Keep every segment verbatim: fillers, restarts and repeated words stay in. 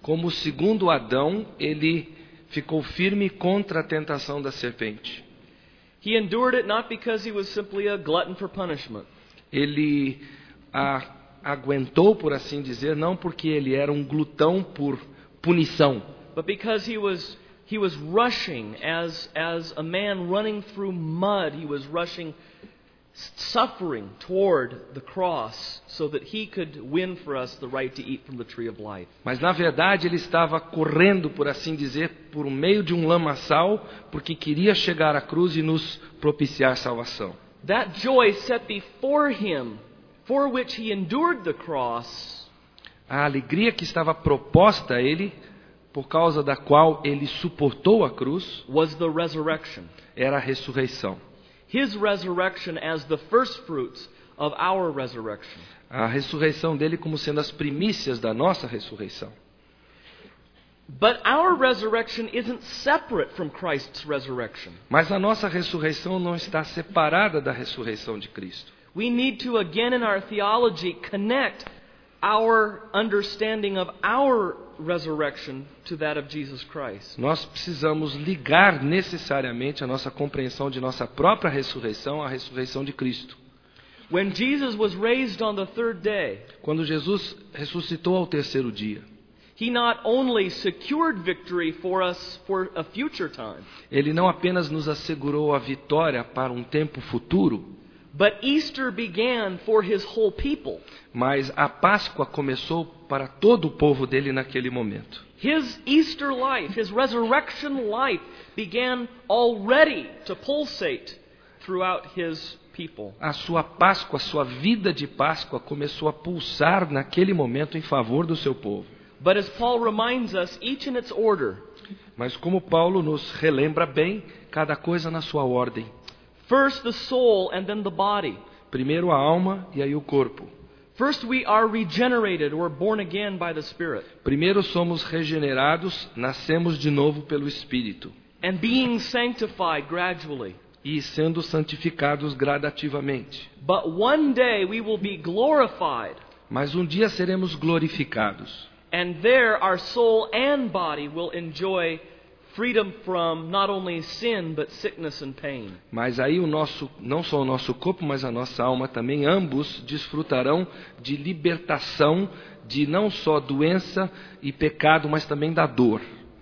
Como o segundo Adão, ele ficou firme contra a tentação da serpente. He endured it not because he was simply a glutton for punishment. Ele a, aguentou, por assim dizer, não porque ele era um glutão por punição, But because he was he was rushing as as a man running through mud, he was rushing suffering toward the cross so that he could win for us the right to eat from the tree of life. mas na verdade ele estava correndo, por assim dizer, por meio de um lamaçal, porque queria chegar à cruz e nos propiciar salvação. That joy set before him, for which he endured the cross, A alegria que estava proposta a ele, por causa da qual ele suportou a cruz, was the resurrection. era a ressurreição. His resurrection as the first fruits of our resurrection. A ressurreição dele como sendo as primícias da nossa ressurreição. But our resurrection isn't separate from Christ's resurrection. Mas a nossa ressurreição não está separada da ressurreição de Cristo. We need to again in our theology connect our understanding of our resurrection to that of Jesus Christ. Nós precisamos ligar necessariamente a nossa compreensão de nossa própria ressurreição à ressurreição de Cristo. When Jesus was raised on the third day, Quando Jesus ressuscitou ao terceiro dia, he not only secured victory for us for a future time, ele não apenas nos assegurou a vitória para um tempo futuro, but Easter began for his whole people. mas a Páscoa começou para todo o povo dele naquele momento. His Easter life, his resurrection life began already to pulsate throughout his people. A sua Páscoa, a sua vida de Páscoa começou a pulsar naquele momento em favor do seu povo. But as Paul reminds us, each in its order. Mas como Paulo nos relembra bem, cada coisa na sua ordem. First the soul and then the body. Primeiro a alma e aí o corpo. First we are regenerated or born again by the Spirit. Primeiro somos regenerados, nascemos de novo pelo Espírito. And being sanctified gradually. E sendo santificados gradativamente. But one day we will be glorified. Mas um dia seremos glorificados. And there our soul and body will enjoy freedom from not only sin but sickness and pain. Mas aí o nosso, não só o nosso corpo, mas a nossa alma também, ambos desfrutarão de libertação de não só doença e pecado, mas também da dor.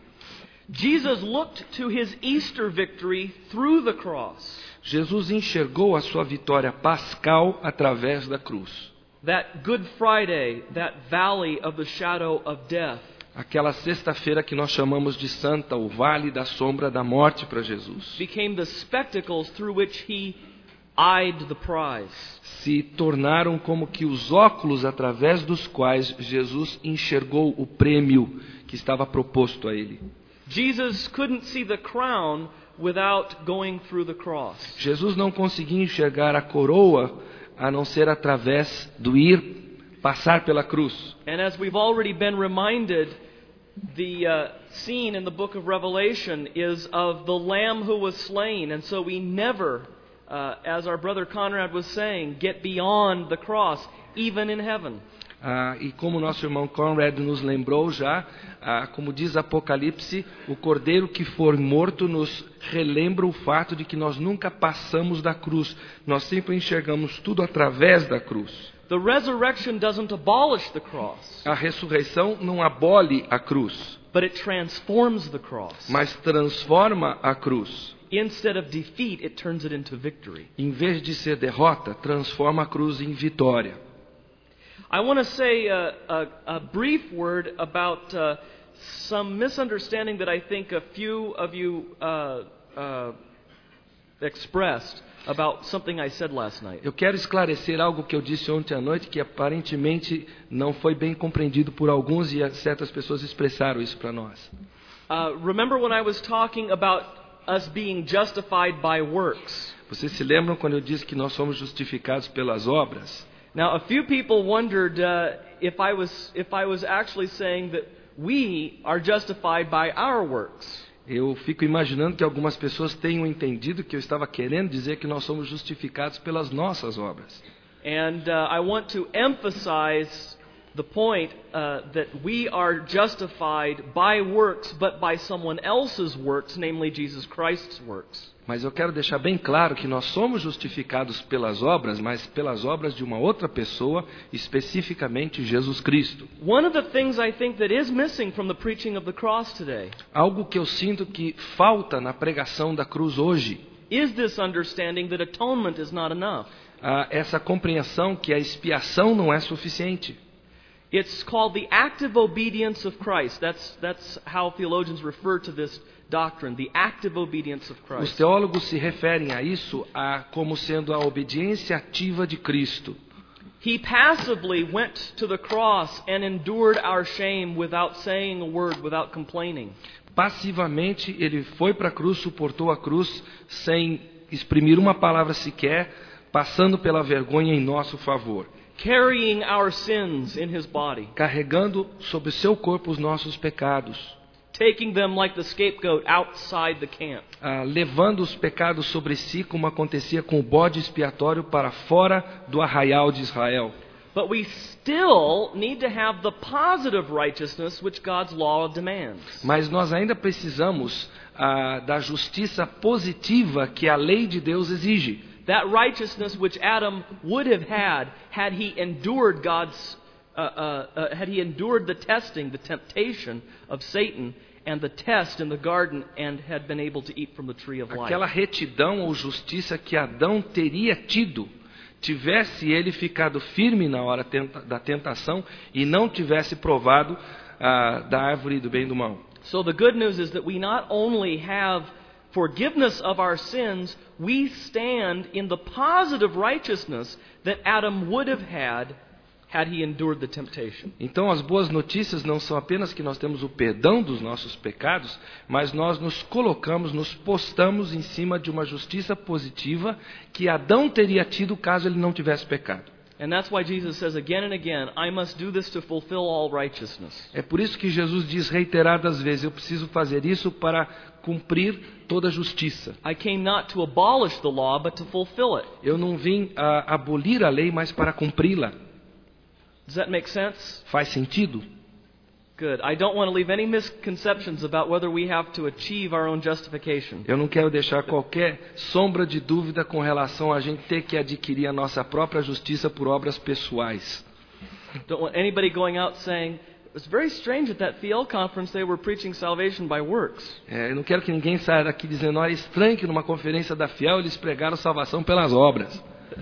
Jesus looked to his Easter victory through the cross. Jesus enxergou a sua vitória pascal através da cruz. That Good Friday, that valley of the shadow of death. Aquela sexta-feira que nós chamamos de santa, o vale da sombra da morte para Jesus, Became the spectacles through which he eyed the prize. se tornaram como que os óculos através dos quais Jesus enxergou o prêmio que estava proposto a ele. Jesus couldn't see the crown without going through the cross. Jesus não conseguia enxergar a coroa a não ser através do ir, passar pela cruz. And as we've already been reminded, the uh, scene in the book of Revelation is of the Lamb who was slain. And so we never, uh, as our brother Conrad was saying, get beyond the cross, even in heaven. Ah, e como nosso irmão Conrad nos lembrou já, ah, como diz Apocalipse, o cordeiro que for morto nos relembra o fato de que nós nunca passamos da cruz. Nós sempre enxergamos tudo através da cruz. The resurrection doesn't abolish the cross, A ressurreição não abole a cruz, but it transforms the cross. mas transforma a cruz. Instead of defeat, it turns it into victory. Em vez de ser derrota, transforma a cruz em vitória. I want to say a, a, a brief word about uh, some misunderstanding that I think a few of you uh, uh, expressed about something I said last night. Eu quero esclarecer algo que eu disse ontem à noite que aparentemente não foi bem compreendido por alguns e certas pessoas expressaram isso para nós. Uh, remember when I was talking about us being justified by works? Vocês se lembram quando eu disse que nós somos justificados pelas obras? Now, a few people wondered uh, if I was if I was actually saying that we are justified by our works. Eu fico imaginando que algumas pessoas tenham entendido que eu estava querendo dizer que nós somos justificados pelas nossas obras. And uh, I want to emphasize the point uh, that we are justified by works, but by someone else's works, namely Jesus Christ's works. Mas eu quero deixar bem claro que nós somos justificados pelas obras, mas pelas obras de uma outra pessoa, especificamente Jesus Cristo. One of the things I think that is missing from the preaching of the cross today Algo que eu sinto que falta na pregação da cruz hoje, is this understanding that atonement is not enough. ah, essa compreensão que a expiação não é suficiente. It's called the active obedience of Christ. That's, that's how theologians refer to this doctrine, the active obedience of Os Christ. teólogos se referem a isso a, como sendo a obediência ativa de Cristo. He passively went to the cross and endured our shame without saying a word, without complaining. Passivamente, ele foi para a cruz, suportou a cruz, sem exprimir uma palavra sequer, passando pela vergonha em nosso favor. Carrying our sins in his body, Carregando sobre seu corpo os nossos pecados. taking them like the scapegoat outside the camp. Ah, levando os pecados sobre si, como acontecia com o bode expiatório, para fora do arraial de Israel. But we still need to have the positive righteousness which God's law demands. Mas nós ainda precisamos ah, da justiça positiva que a lei de Deus exige. That righteousness which Adam would have had had he endured God's, uh, uh, uh, had he endured the testing, the temptation of Satan, and the test in the garden, and had been able to eat from the tree of life. Aquela retidão ou justiça que Adão teria tido, tivesse ele ficado firme na hora tenta, da tentação e não tivesse provado ah, da árvore do bem e do mal. So the good news is that we not only have forgiveness of our sins, we stand in the positive righteousness that Adam would have had had he endured the temptation. Então as boas notícias não são apenas que nós temos o perdão dos nossos pecados, mas nós nos colocamos, nos postamos em cima de uma justiça positiva que Adão teria tido caso ele não tivesse pecado. And that's why Jesus says again and again, I must do this to fulfill all righteousness. É por isso que Jesus diz reiteradas vezes, eu preciso fazer isso para cumprir toda a justiça. I came not to abolish the law, but to fulfill it. Eu não vim a abolir a lei, mas para cumpri-la. Does that make sense? Faz sentido? Good. I don't want to leave any misconceptions about whether we have to achieve our own justification. Eu não quero deixar qualquer sombra de dúvida com relação a gente ter que adquirir a nossa própria justiça por obras pessoais. Don't want anybody going out saying, it's very strange at that F I E L conference they were preaching salvation by works. É, eu não quero que ninguém saia daqui dizendo, olha, é estranho que numa conferência da F I E L eles pregaram salvação pelas obras.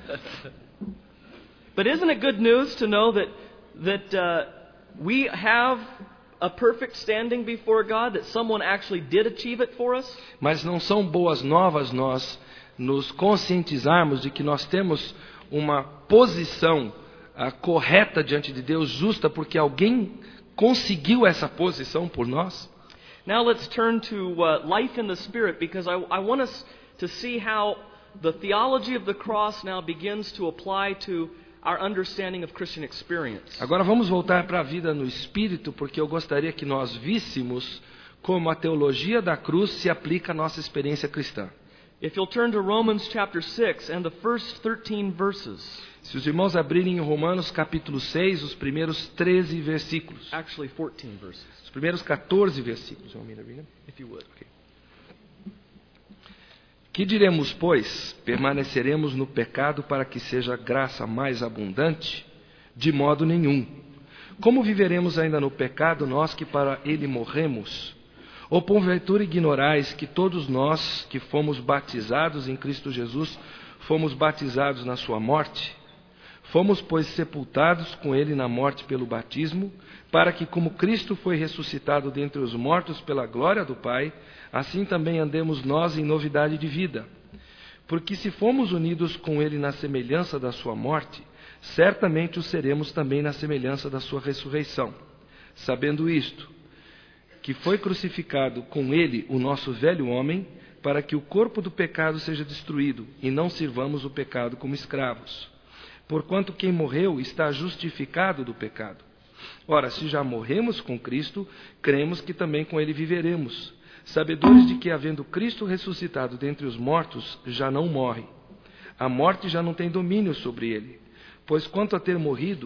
But isn't it good news to know that that uh, we have a perfect standing before God, that someone actually did achieve it for us? Mas não são boas novas nós nos conscientizarmos de que nós temos uma posição uh, correta diante de Deus, justa, porque alguém conseguiu essa posição por nós? Now let's turn to uh, life in the Spirit, because I, I want us to see how the theology of the cross now begins to apply to our understanding of Christian experience. Agora vamos voltar para a vida no Espírito, porque eu gostaria que nós víssemos como a teologia da cruz se aplica à nossa experiência cristã. If you'll turn to Romans chapter six and the first thirteen verses. Se os irmãos abrirem em Romanos capítulo seis, os primeiros treze versículos. Actually fourteen verses. Os primeiros quatorze versículos. If you would. Okay. Que diremos, pois? Permaneceremos no pecado para que seja graça mais abundante? De modo nenhum. Como viveremos ainda no pecado, nós que para ele morremos? Ou porventura ignorais que todos nós que fomos batizados em Cristo Jesus, fomos batizados na sua morte? Fomos, pois, sepultados com ele na morte pelo batismo, para que, como Cristo foi ressuscitado dentre os mortos pela glória do Pai, assim também andemos nós em novidade de vida. Porque se fomos unidos com ele na semelhança da sua morte, certamente o seremos também na semelhança da sua ressurreição. Sabendo isto, que foi crucificado com ele o nosso velho homem, para que o corpo do pecado seja destruído, e não sirvamos o pecado como escravos. Porquanto quem morreu está justificado do pecado. Ora, se já morremos com Cristo, cremos que também com ele viveremos, sabedores de que, havendo Cristo ressuscitado dentre os mortos, já não morre. A morte já não tem domínio sobre ele, pois quanto a ter morrido,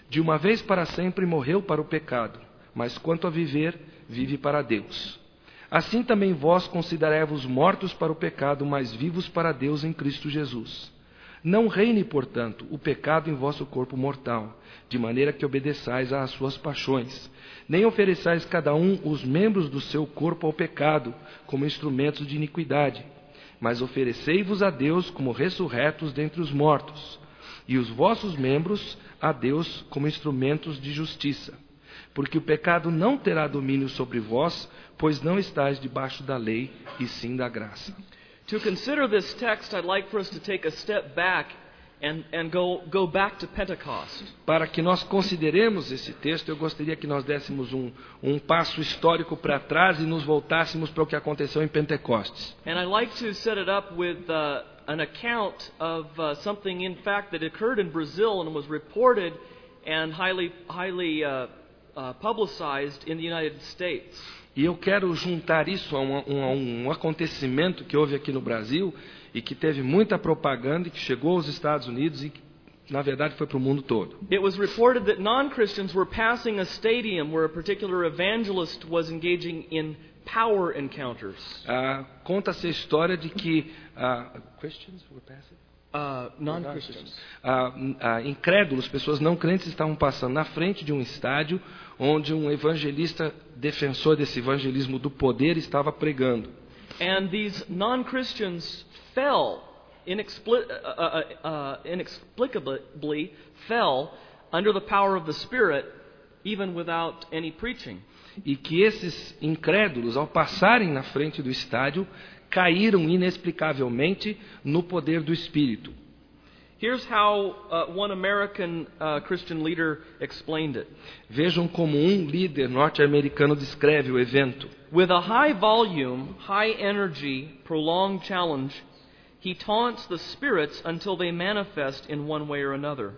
De uma vez para sempre morreu para o pecado, mas quanto a viver, vive para Deus. Assim também vós considerai-vos mortos para o pecado, mas vivos para Deus em Cristo Jesus. Não reine, portanto, o pecado em vosso corpo mortal, de maneira que obedeçais às suas paixões. Nem ofereçais cada um os membros do seu corpo ao pecado, como instrumentos de iniquidade, mas oferecei-vos a Deus como ressurretos dentre os mortos, e os vossos membros a Deus como instrumentos de justiça. Porque o pecado não terá domínio sobre vós, pois não estáis debaixo da lei, e sim da graça. To consider this text, I'd like for us to take a step back and, and go, go back to Pentecost. Para que nós consideremos esse texto, eu gostaria que nós dessemos um, um passo histórico para trás e nos voltássemos para o que aconteceu em Pentecostes. And I'd like to set it up with uh, an account of uh, something, in fact, that occurred in Brazil and was reported and highly, highly uh, uh, publicized in the United States. E eu quero juntar isso a um, um, um acontecimento que houve aqui no Brasil e que teve muita propaganda e que chegou aos Estados Unidos e que, na verdade, foi para o mundo todo. It was reported that non-Christians were passing a stadium where a particular evangelist was engaging in power encounters. Ah, conta-se a história de que ah, Christians were passing? Uh, non-Christians. Ah, ah, incrédulos, pessoas não crentes, estavam passando na frente de um estádio onde um evangelista, defensor desse evangelismo do poder, estava pregando. And these non-Christians fell, inexpli- uh, uh, uh, inexplicably fell under the power of the Spirit, even without any preaching. E que esses incrédulos, ao passarem na frente do estádio, caíram inexplicavelmente no poder do Espírito. Here's how uh, one American uh, Christian leader explained it. Vejam como um líder norte-americano descreve o evento. With a high volume, high energy, prolonged challenge, he taunts the spirits until they manifest in one way or another.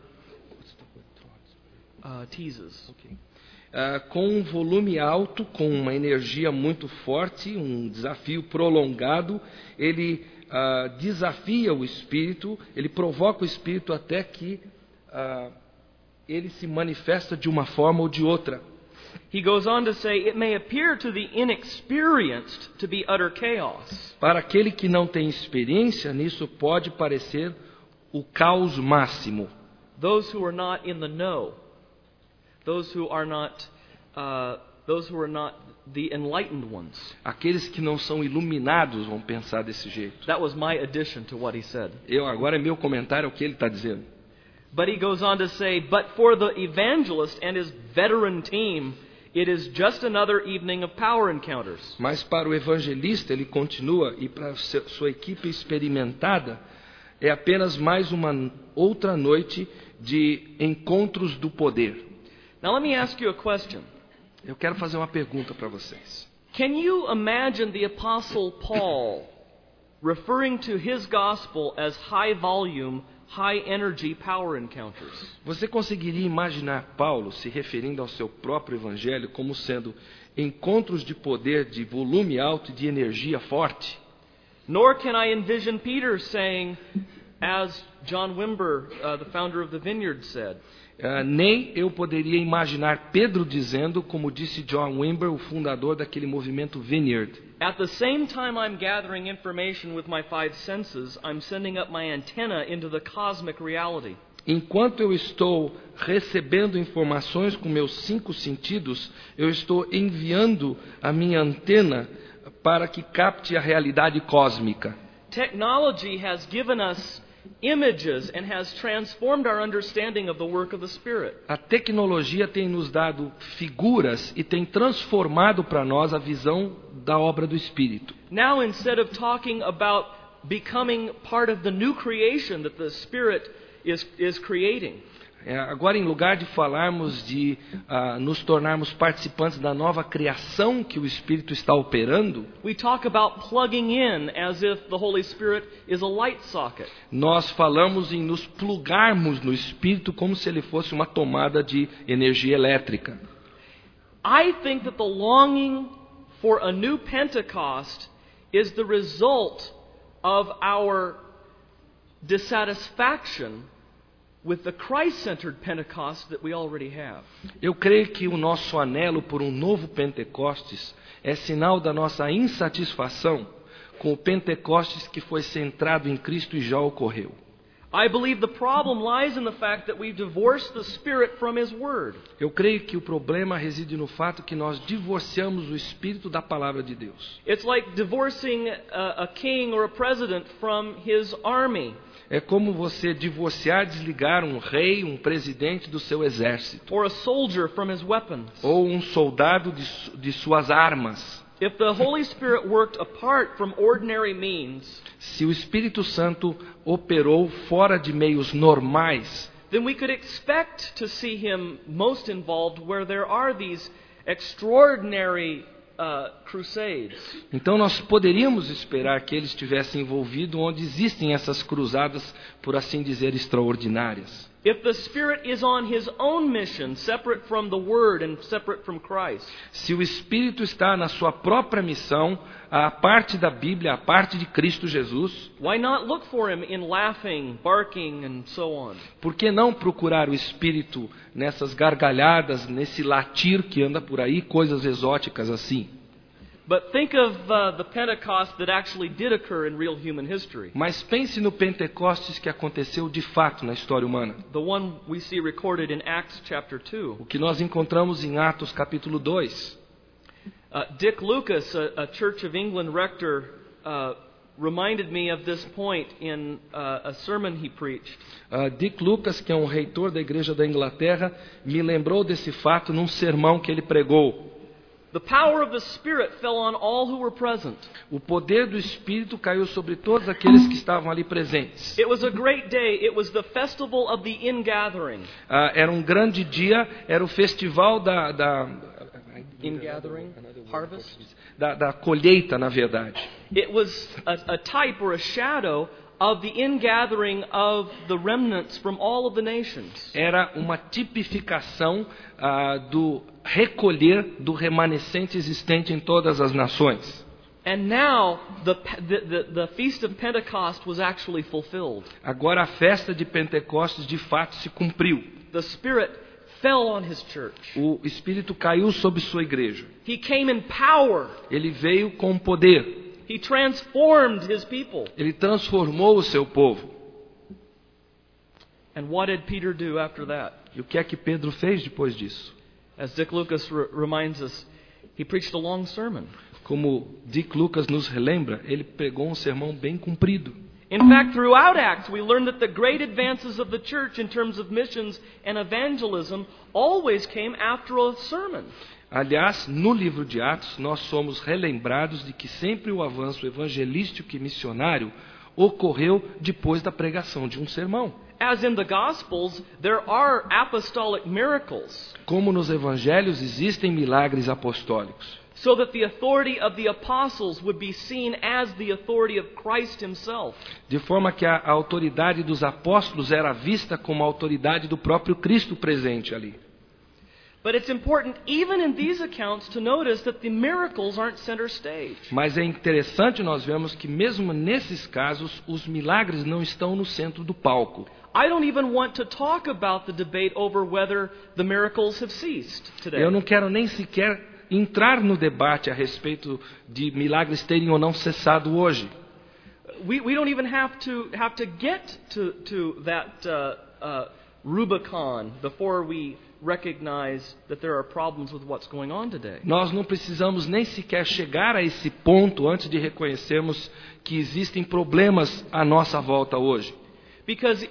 Uh, teases. Okay. Uh, com um volume alto, com uma energia muito forte, um desafio prolongado, ele uh, desafia o espírito, ele provoca o espírito até que uh, ele se manifesta de uma forma ou de outra. He goes on to say, it may appear to the inexperienced to be utter chaos. Para aquele que não tem experiência nisso, pode parecer o caos máximo. Those who are not in the know. Those who are not, uh, those who are not the enlightened ones. Aqueles que não são iluminados vão pensar desse jeito. That was my addition to what he said. Eu agora é meu comentário ao que ele está dizendo. But he goes on to say, but for the evangelist and his veteran team, it is just another evening of power encounters. Mas para o evangelista, ele continua, e para a sua equipe experimentada, é apenas mais uma outra noite de encontros do poder. Now let me ask you a question. Eu quero fazer uma pergunta para vocês. Can you imagine the Apostle Paul referring to his gospel as high volume, high energy power encounters? Você conseguiria imaginar Paulo se referindo ao seu próprio evangelho como sendo encontros de poder de volume alto e de energia forte? Nor can I envision Peter saying, as John Wimber, uh, the founder of the Vineyard, said, Uh, nem eu poderia imaginar Pedro dizendo, como disse John Wimber, o fundador daquele movimento Vineyard. at the same time I'm gathering information with my five senses, I'm sending up my antenna into the cosmic reality. Enquanto eu estou recebendo informações com meus cinco sentidos, eu estou enviando a minha antena para que capte a realidade cósmica. Technology has given us images and has transformed our understanding of the work of the Spirit. A tecnologia tem nos dado figuras e tem transformado para nós a visão da obra do Espírito. Now, instead of talking about becoming part of the new creation that the Spirit is, is creating, É, agora, em lugar de falarmos de uh, nos tornarmos participantes da nova criação que o Espírito está operando, we talk about plugging in as if the Holy Spirit is a light socket. nós falamos em nos plugarmos no Espírito como se ele fosse uma tomada de energia elétrica. I think that the longing for a new Pentecost is the result of our dissatisfaction with the Christ-centered Pentecost that we already have. Eu creio que o nosso anelo por um novo Pentecostes é sinal da nossa insatisfação com o Pentecostes que foi centrado em Cristo e já ocorreu. I believe the problem lies in the fact that we've divorced the Spirit from His Word. Eu creio que o problema reside no fato que nós divorciamos o Espírito da palavra de Deus. It's like divorcing a, a king or a president from his army. É como você divorciar, desligar um rei, um presidente do seu exército. Or a soldier from his weapons. Ou um soldado de, de suas armas. If the Holy Spirit worked apart from ordinary means, se o Espírito Santo operou fora de meios normais, then we could expect to see Him most involved where there are these extraordinary uh, crusades. Então nós poderíamos esperar que ele estivesse envolvido onde existem essas cruzadas, por assim dizer, extraordinárias. If the Spirit is on His own mission, separate from the Word and separate from Christ. Se o Espírito está na sua própria missão, a parte da Bíblia, a parte de Cristo Jesus, why not look for Him in laughing, barking and so on? Por que não procurar o Espírito nessas gargalhadas, nesse latir que anda por aí, coisas exóticas assim? But think of uh, the Pentecost that actually did occur in real human history. Mas pense no Pentecostes que aconteceu de fato na história humana. The one we see recorded in Acts chapter two. O que nós encontramos em Atos capítulo dois. Uh, Dick Lucas, a, a Church of England rector, uh, reminded me of this point in uh, a sermon he preached. Uh, Dick Lucas, que é um reitor da Igreja da Inglaterra, me lembrou desse fato num sermão que ele pregou. The power of the Spirit fell on all who were present. O poder do Espírito caiu sobre todos aqueles que estavam ali presentes. It was a great day. It was the festival of the ingathering. Uh, era um grande dia, era o festival da, da ingathering, harvest, da, da colheita, na verdade. It was a, a type or a shadow of the ingathering of the remnants from all of the nations. Era uma tipificação uh, do recolher do remanescente existente em todas as nações. And now the, the, the, the feast of Pentecost was actually fulfilled. Agora a festa de Pentecostes de fato se cumpriu. The Spirit fell on His church. O Espírito caiu sobre sua igreja. He came in power. Ele veio com poder. He transformed His people. Ele transformou o seu povo. And what did Peter do after that? E o que é que Pedro fez depois disso? As Dick Lucas re- reminds us, he preached a long sermon. Como Dick Lucas nos relembra, ele pregou um sermão bem comprido. In fact, throughout Acts, we learn that the great advances of the church in terms of missions and evangelism always came after a sermon. Aliás, no livro de Atos, nós somos relembrados de que sempre o avanço evangelístico e missionário ocorreu depois da pregação de um sermão. As in the Gospels, there are apostolic miracles. Como nos evangelhos existem milagres apostólicos. So that the authority of the apostles would be seen as the authority of Christ Himself. De forma que a autoridade dos apóstolos era vista como a autoridade do próprio Cristo presente ali. But it's important, even in these accounts, to notice that the miracles aren't center stage. Mas é interessante nós vemos que mesmo nesses casos, os milagres não estão no centro do palco. I don't even want to talk about the debate over whether the miracles have ceased today. Eu não quero nem sequer entrar no debate a respeito de milagres terem ou não cessado hoje. We, we don't even have to have to get to to that uh, uh, Rubicon before we recognize that there are problems with what's going on today. Nós não precisamos nem sequer chegar a esse ponto antes de reconhecermos que existem problemas à nossa volta hoje. Because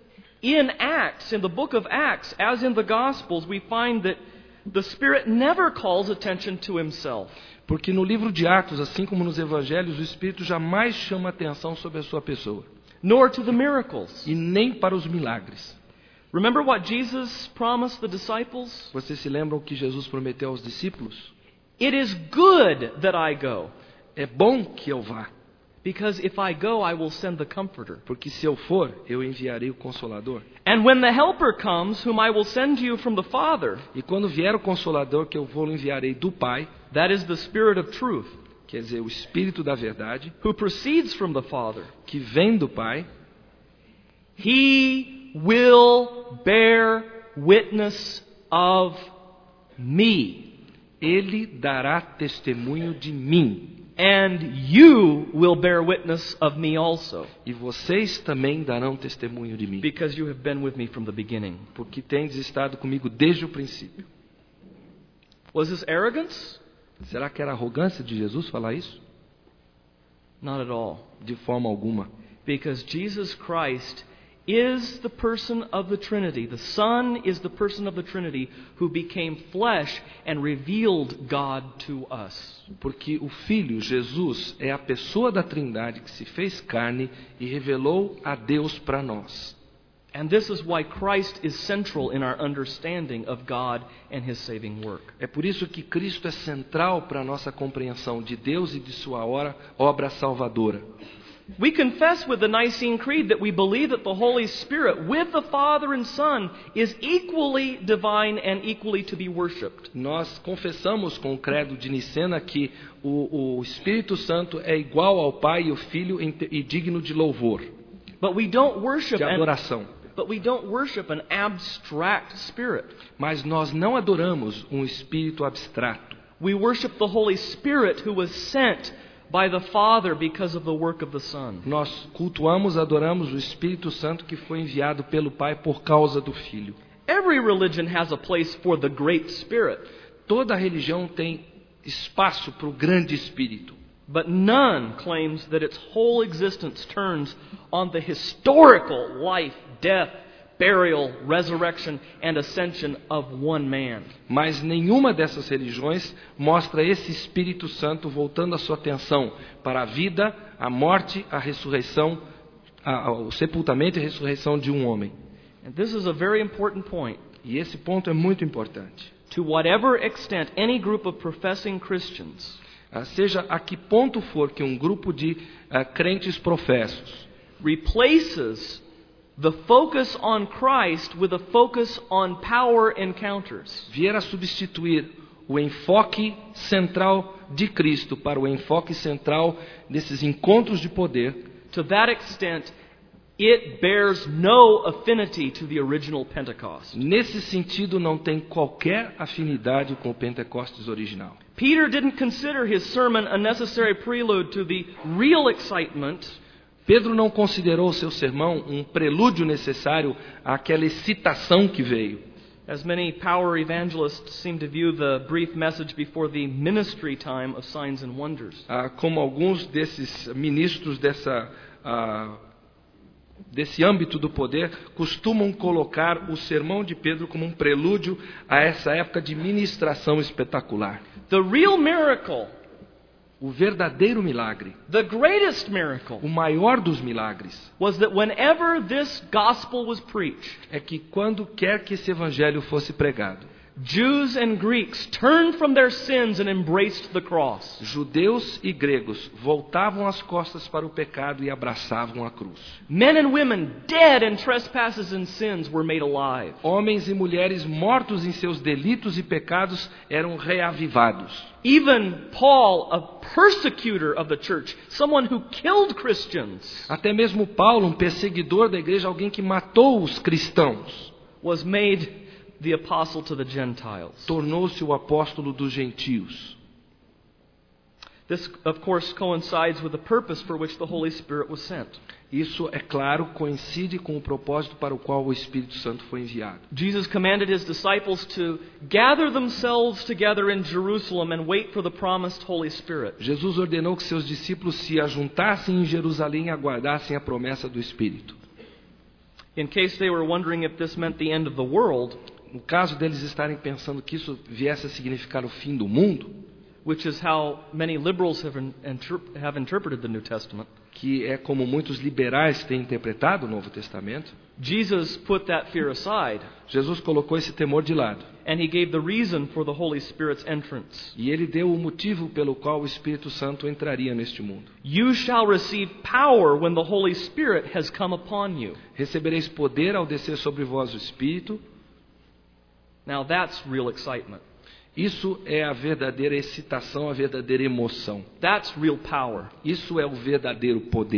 in Acts, in the book of Acts, as in the Gospels, we find that the Spirit never calls attention to Himself. Porque no livro de Atos, assim como nos evangelhos, o Espírito jamais chama atenção sobre a sua pessoa. Nor to the miracles. E nem para os milagres. Remember what Jesus promised the disciples? Vocês se lembram o que Jesus prometeu aos discípulos? It is good that I go. É bom que eu vá. Because if I go, I will send the Comforter. Porque se eu for, eu enviarei o Consolador. And when the Helper comes, whom I will send you from the Father, E quando vier o Consolador, que eu vou enviarei do Pai, that is the Spirit of truth, quer dizer, o Espírito da verdade, who proceeds from the Father, que vem do Pai, He will bear witness of me. Ele dará testemunho de mim. And you will bear witness of me also. E vocês também darão testemunho de mim. Because you have been with me from the beginning. Porque tendes estado comigo desde o princípio. Was this arrogance? Será que era arrogância de Jesus falar isso? Not at all. De forma alguma. Because Jesus Christ is the person of the Trinity. The Son is the person of the Trinity who became flesh and revealed God to us. Porque o Filho, Jesus, é a pessoa da Trindade que se fez carne e revelou a Deus para nós. And this is why Christ is central in our understanding of God and His saving work. É por isso que Cristo é central para a nossa compreensão de Deus e de sua obra salvadora. We confess with the Nicene Creed that we believe that the Holy Spirit, with the Father and Son, is equally divine and equally to be worshipped. Nós confessamos com o credo de Nicena que o, o Espírito Santo é igual ao Pai e o Filho e digno de louvor, But we don't worship de an, adoração. but we don't worship an abstract spirit. Mas nós não adoramos um espírito abstrato. We worship the Holy Spirit who was sent by the Father because of the work of the Son. Nós cultuamos, adoramos o Espírito Santo que foi enviado pelo Pai por causa do Filho. Every religion has a place for the great Spirit, Toda religião tem espaço para o grande Espírito. but none claims that its whole existence turns on the historical life, death, burial, resurrection, and ascension of one man. Mas nenhuma dessas religiões mostra esse Espírito Santo voltando a sua atenção para a vida, a morte, a ressurreição, a, a, o sepultamento e a ressurreição de um homem. And this is a very important point. E esse ponto é muito importante. To whatever extent any group of professing Christians Ah, seja a que ponto for que um grupo de ah, crentes professos replaces the focus on Christ with a focus on power encounters, vier a substituir o enfoque central de Cristo para o enfoque central desses encontros de poder, to that extent, it bears no affinity to the original Pentecost. nesse sentido não tem qualquer afinidade com o Pentecostes original. Peter didn't consider his sermon a necessary prelude to the real excitement Pedro não considerou seu sermão um prelúdio necessário àquela excitação que veio. as many power evangelists seem to view the brief message before the ministry time of signs and wonders. Ah, como alguns desses ministros dessa, ah, desse âmbito do poder costumam colocar o sermão de Pedro como um prelúdio a essa época de ministração espetacular. The real miracle, O verdadeiro milagre, the greatest miracle, o maior dos milagres, was that whenever this gospel was preached, é que quando quer que esse evangelho fosse pregado, Jews and Greeks turned from their sins and embraced the cross. judeus e gregos voltavam as costas para o pecado e abraçavam a cruz. Men and women dead in trespasses and sins were made alive. Homens e mulheres mortos em seus delitos e pecados eram reavivados. Even Paul, a persecutor of the church, someone who killed Christians, Até mesmo Paulo, um perseguidor da igreja, alguém que matou os cristãos, was made the apostle to the Gentiles. tornou-se o apóstolo dos gentios. This, of course, coincides with the purpose for which the Holy Spirit was sent. Isso, é claro, coincide com o propósito para o qual o Espírito Santo foi enviado. Jesus commanded his disciples to gather themselves together in Jerusalem and wait for the promised Holy Spirit. Jesus ordenou que seus discípulos se ajuntassem em Jerusalém e aguardassem a promessa do Espírito. In case they were wondering if this meant the end of the world, No caso deles estarem pensando que isso viesse a significar o fim do mundo, which is how many liberals have, in, inter, have interpreted the New Testament, que é como muitos liberais têm interpretado o Novo Testamento, Jesus put that fear aside, Jesus colocou esse temor de lado. and he gave the reason for the Holy Spirit's entrance. E ele deu o motivo pelo qual o Espírito Santo entraria neste mundo. You shall receive power when the Holy Spirit has come upon you. Recebereis poder ao descer sobre vós o Espírito. Now that's real excitement. Isso é a verdadeira excitação, a verdadeira emoção. That's real power. Isso é o verdadeiro poder.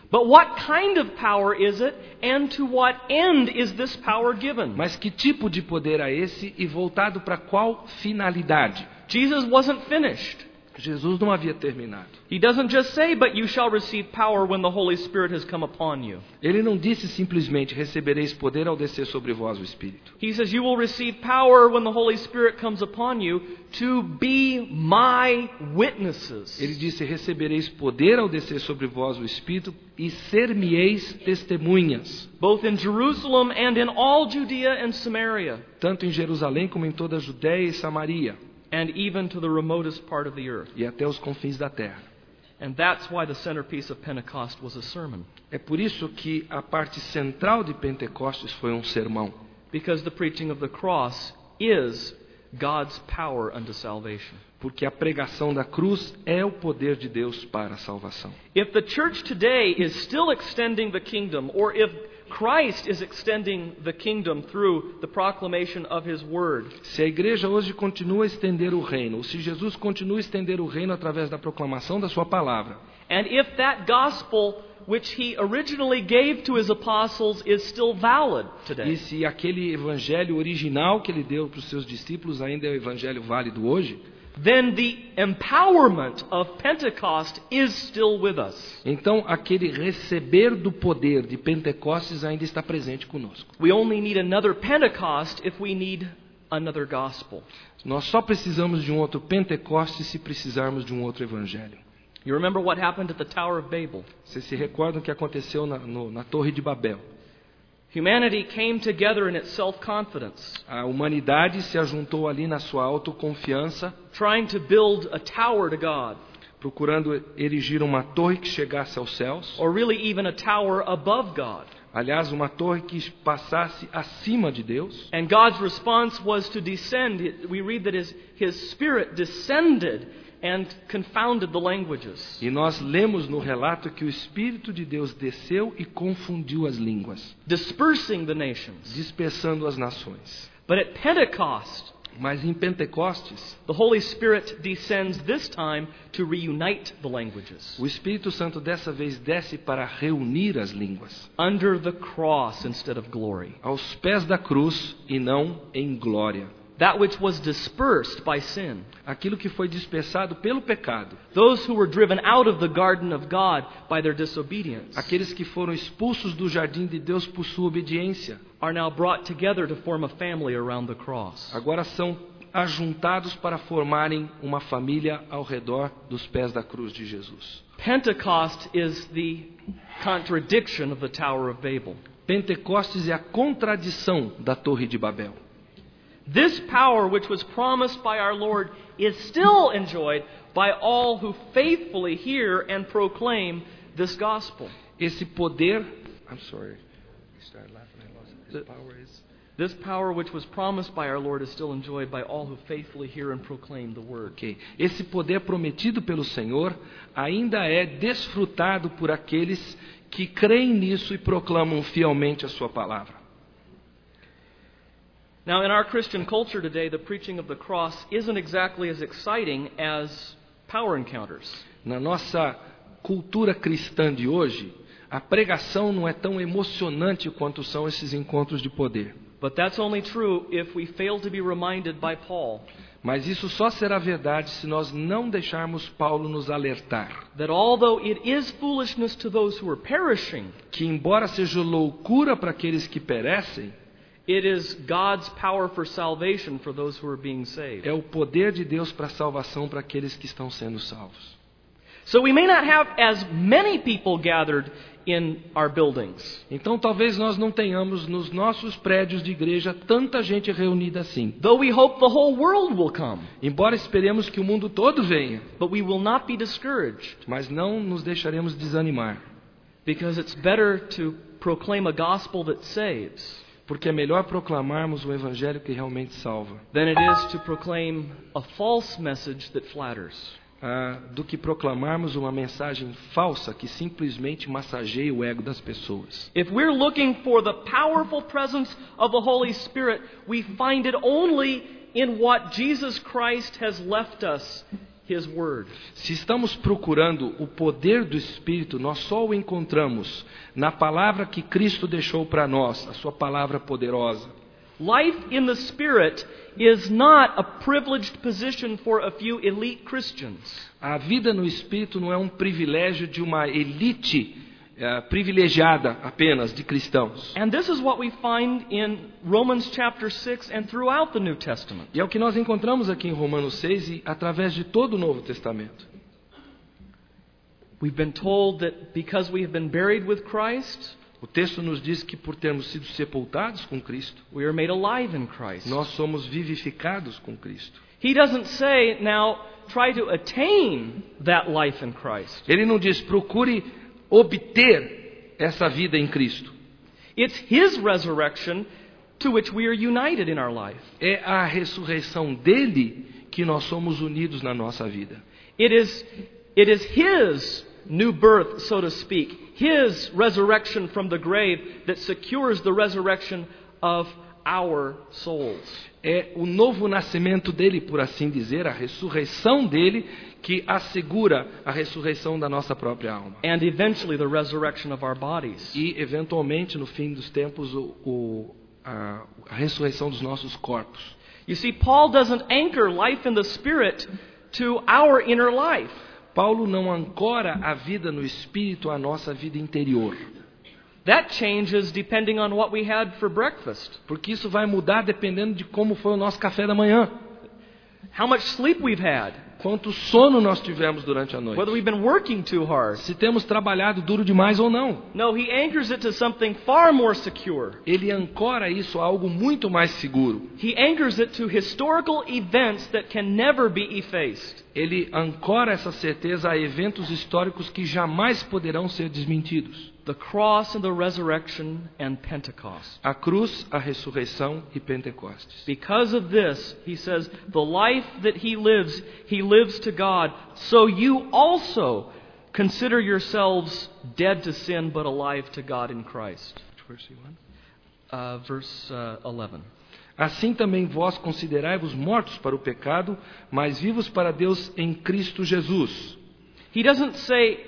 But what kind of power is it, and to what end is this power given? Mas que tipo de poder é esse e voltado para qual finalidade? Jesus wasn't finished. Jesus não havia terminado. He doesn't just say, but you shall receive power when the Holy Spirit has come upon you. Ele não disse simplesmente, recebereis poder ao descer sobre vós o Espírito. He says, you will receive power when the Holy Spirit comes upon you to be my witnesses. Ele disse, recebereis poder ao descer sobre vós o Espírito e ser-me-eis testemunhas. Both in Jerusalem and in all Judea and Samaria. Tanto em Jerusalém como em toda a Judéia e Samaria. And even to the remotest part of the earth. E até os confins da terra. And that's why the centerpiece of Pentecost was a sermon. É por isso que a parte central de Pentecostes foi um sermão. Because the preaching of the cross is God's power unto salvation. Porque a pregação da cruz é o poder de Deus para a salvação. If the church today is still extending the kingdom, or if Christ is extending the kingdom through the proclamation of His word, se a igreja hoje continua a estender o reino, ou se Jesus continua a estender o reino através da proclamação da sua palavra, and if that gospel which He originally gave to His apostles is still valid today, e se aquele evangelho original que ele deu para os seus discípulos ainda é o evangelho válido hoje, then the empowerment of Pentecost is still with us. Então aquele receber do poder de Pentecostes ainda está presente conosco. We only need another Pentecost if we need another gospel. Nós só precisamos de um outro Pentecostes se precisarmos de um outro evangelho. You remember what happened at the Tower of Babel? Vocês se recordam o que aconteceu na, no, na Torre de Babel? Humanity came together in its self-confidence. A humanidade se ajuntou ali na sua autoconfiança, trying to build a tower to God. Procurando erigir uma torre que chegasse aos céus. Or really even a tower above God. Aliás, uma torre que passasse acima de Deus. And God's response was to descend. We read that his, his spirit descended and confounded the languages. E nós lemos no relato que o Espírito de Deus desceu e confundiu as línguas, dispersing the nations. Dispersando as nações. But at Pentecost, mas em Pentecostes, the Holy Spirit descends this time to reunite the languages. O Espírito Santo dessa vez desce para reunir as línguas. Under the cross instead of glory. Aos pés da cruz e não em glória. That which was dispersed by sin. Aquilo que foi dispersado pelo pecado. Those who were driven out of the garden of God by their disobedience. Aqueles que foram expulsos do jardim de Deus por sua obediência. Are now brought together to form a family around the cross. Agora são ajuntados para formarem uma família ao redor dos pés da cruz de Jesus. Pentecost is the contradiction of the Tower of Babel. Pentecostes é a contradição da Torre de Babel. This power which was promised by our Lord is still enjoyed by all who faithfully hear and proclaim this gospel. Esse poder, I'm sorry. I started laughing. I lost it. This power is This power which was promised by our Lord is still enjoyed by all who faithfully hear and proclaim the word. Okay. Esse poder prometido pelo Senhor ainda é desfrutado por aqueles que creem nisso e proclamam fielmente a sua palavra. Now, in our Christian culture today, the preaching of the cross isn't exactly as exciting as power encounters. Na nossa cultura cristã de hoje, a pregação não é tão emocionante quanto são esses encontros de poder. But that's only true if we fail to be reminded by Paul. Mas isso só será verdade se nós não deixarmos Paulo nos alertar. That although it is foolishness to those who are perishing, que embora seja loucura para aqueles que perecem, it is God's power for salvation for those who are being saved. É o poder de Deus para a salvação para aqueles que estão sendo salvos. So we may not have as many people gathered in our buildings. Então talvez nós não tenhamos nos nossos prédios de igreja tanta gente reunida assim. Though we hope the whole world will come. Embora esperemos que o mundo todo venha. But we will not be discouraged. Mas não nos deixaremos desanimar. Because it's better to proclaim a gospel that saves. Porque é melhor proclamarmos o evangelho que realmente salva. Than it is to proclaim a false message that flatters. Ah, do que proclamarmos uma mensagem falsa que simplesmente massageia o ego das pessoas. If we're looking for the powerful presence of the Holy Spirit, we find it only in what Jesus Christ has left us, His Word. Se estamos procurando o poder do Espírito, nós só o encontramos na palavra que Cristo deixou para nós, a sua palavra poderosa. Life in the Spirit is not a privileged position for a few elite Christians. A vida no Espírito não é um privilégio de uma elite uh, privilegiada apenas de cristãos. And this is what we find in Romans chapter six and throughout the New Testament. E é o que nós encontramos aqui em Romanos seis e através de todo o Novo Testamento. We've been told that because we have been buried with Christ, O texto nos diz que por termos sido sepultados com Cristo, we are made alive in Christ. nós somos vivificados com Cristo. He doesn't say, now try to attain that life in Christ. Ele não diz, procure obter essa vida em Cristo. It's His resurrection to which we are united in our life. É a ressurreição dele que nós somos unidos na nossa vida. It is, it is His new birth, so to speak, His resurrection from the grave that secures the resurrection of our souls. É o novo nascimento dele, por assim dizer, a ressurreição dele, que assegura a ressurreição da nossa própria alma. And eventually the resurrection of our bodies. E, eventualmente, no fim dos tempos, o, o, a, a ressurreição dos nossos corpos. You see, Paul doesn't anchor life in the Spirit to our inner life. Paulo não ancora a vida no Espírito à nossa vida interior. That changes depending on what we had for breakfast. Porque isso vai mudar dependendo de como foi o nosso café da manhã. How much sleep we've had. Quanto sono nós tivemos durante a noite. Whether we've been working too hard. Se temos trabalhado duro demais ou não. No, he anchors it to something far more secure. Ele ancora isso a algo muito mais seguro. He anchors it to historical events that can never be effaced. Ele ancora essa certeza a eventos históricos que jamais poderão ser desmentidos. The cross and the resurrection and Pentecost. A cruz, a ressurreição e Pentecostes. Because of this, he says, the life that he lives, he lives to God. So you also consider yourselves dead to sin, but alive to God in Christ. Uh, verse uh, eleven. Assim também vós considerai-vos mortos para o pecado, mas vivos para Deus em Cristo Jesus. He doesn't say,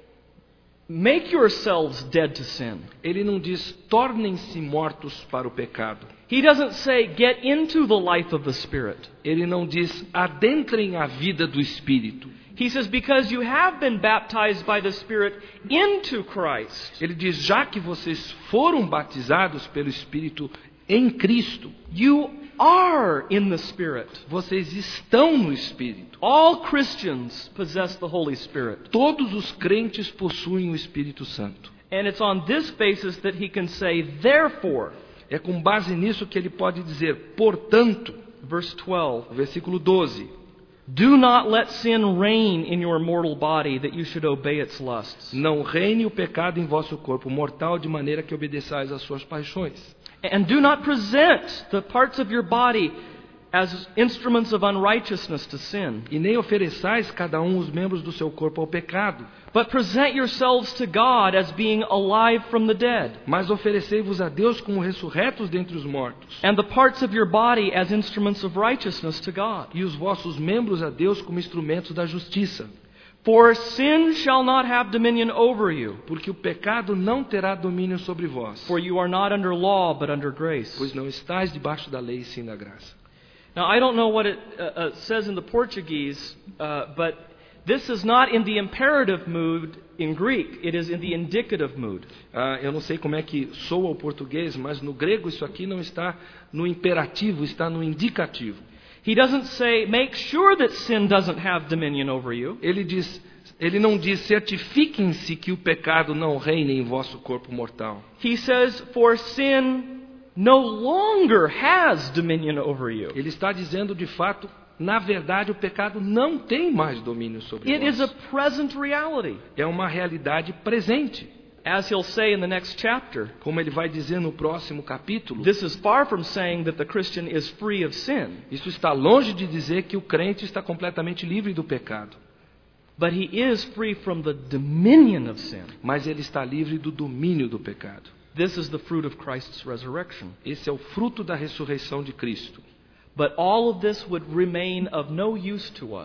make yourselves dead to sin. Ele não diz, tornem-se mortos para o pecado. He doesn't say, get into the life of the Spirit. Ele não diz, adentrem a vida do Espírito. He says, because you have been baptized by the Spirit into Christ. Ele diz, já que vocês foram batizados pelo Espírito em Cristo, you are in the Spirit. Vocês estão no Espírito. All Christians possess the Holy Spirit. Todos os crentes possuem o Espírito Santo. And it's on this basis that he can say, therefore. É com base nisso que ele pode dizer, portanto, verse twelve, versículo doze. Do not let sin reign in your mortal body, that you should obey its lusts. Não reine o pecado em vosso corpo mortal, de maneira que obedeçais às suas paixões. And do not present the parts of your body as instruments of unrighteousness to sin. E nem ofereçais cada um os membros do seu corpo ao pecado. But present yourselves to God as being alive from the dead. Mas oferecei-vos a Deus como ressurretos dentre os mortos. And the parts of your body as instruments of righteousness to God. E os vossos membros a Deus como instrumentos da justiça. For sin shall not have dominion over you. Porque o pecado não terá domínio sobre vós. For you are not under law, but under grace. Pois não estáis debaixo da lei, sim da graça. Now, I don't know what it uh, uh, says in the Portuguese, uh, but this is not in the imperative mood in Greek. It is in the indicative mood. Ah, eu não sei como é que soa o português, mas no grego isso aqui não está no imperativo, está no indicativo. He doesn't say, make sure that sin doesn't have dominion over you. Ele diz, ele não diz, certifiquem-se que o pecado não reine em vosso corpo mortal. He says, for sin no longer has dominion over you. Ele está dizendo, de fato, na verdade, o pecado não tem mais domínio sobre It vós. is a present reality. É uma realidade presente. As he'll say in the next chapter, como ele vai dizer no próximo capítulo, this is far from saying that the Christian is free of sin. Isso está longe de dizer que o crente está completamente livre do pecado. But he is free from the dominion of sin. Mas ele está livre do domínio do pecado. This is the fruit of Christ's resurrection. Esse é o fruto da ressurreição de Cristo. But all of this would remain of no use to us.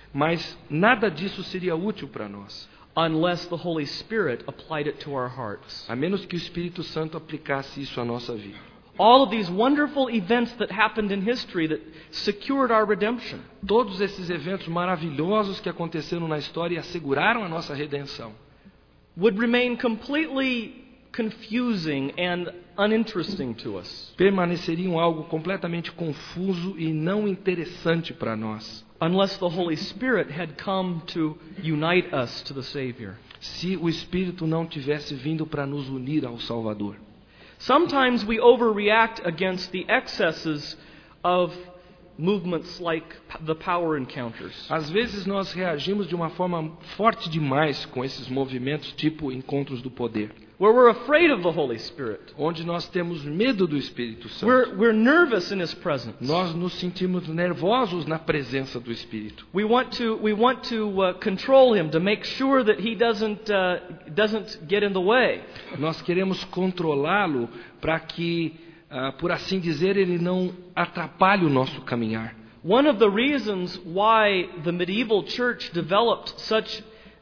Mas nada disso seria útil para nós, unless the Holy Spirit applied it to our hearts. a menos que o Espírito Santo aplicasse isso à nossa vida. All of these wonderful events that happened in history that secured our redemption Todos esses eventos maravilhosos que aconteceram na história e asseguraram a nossa redenção would remain completely confusing and uninteresting to us permaneceriam algo completamente confuso e não interessante para nós, unless the Holy Spirit had come to unite us to the Savior. se o Espírito não tivesse vindo para nos unir ao Salvador. Sometimes we overreact against the excesses of movements like the power encounters. Às vezes nós reagimos de uma forma forte demais com esses movimentos tipo encontros do poder, Where we're afraid of the Holy Spirit. onde nós temos medo do Espírito Santo. We're, we're nervous in His presence. Nós nos sentimos nervosos na presença do Espírito. We want to, we want to uh, control Him to make sure that He doesn't, uh, doesn't get in the way. Nós queremos controlá-lo para que, ah, por assim dizer, ele não atrapalhe o nosso caminhar. One of the reasons why the medieval church developed such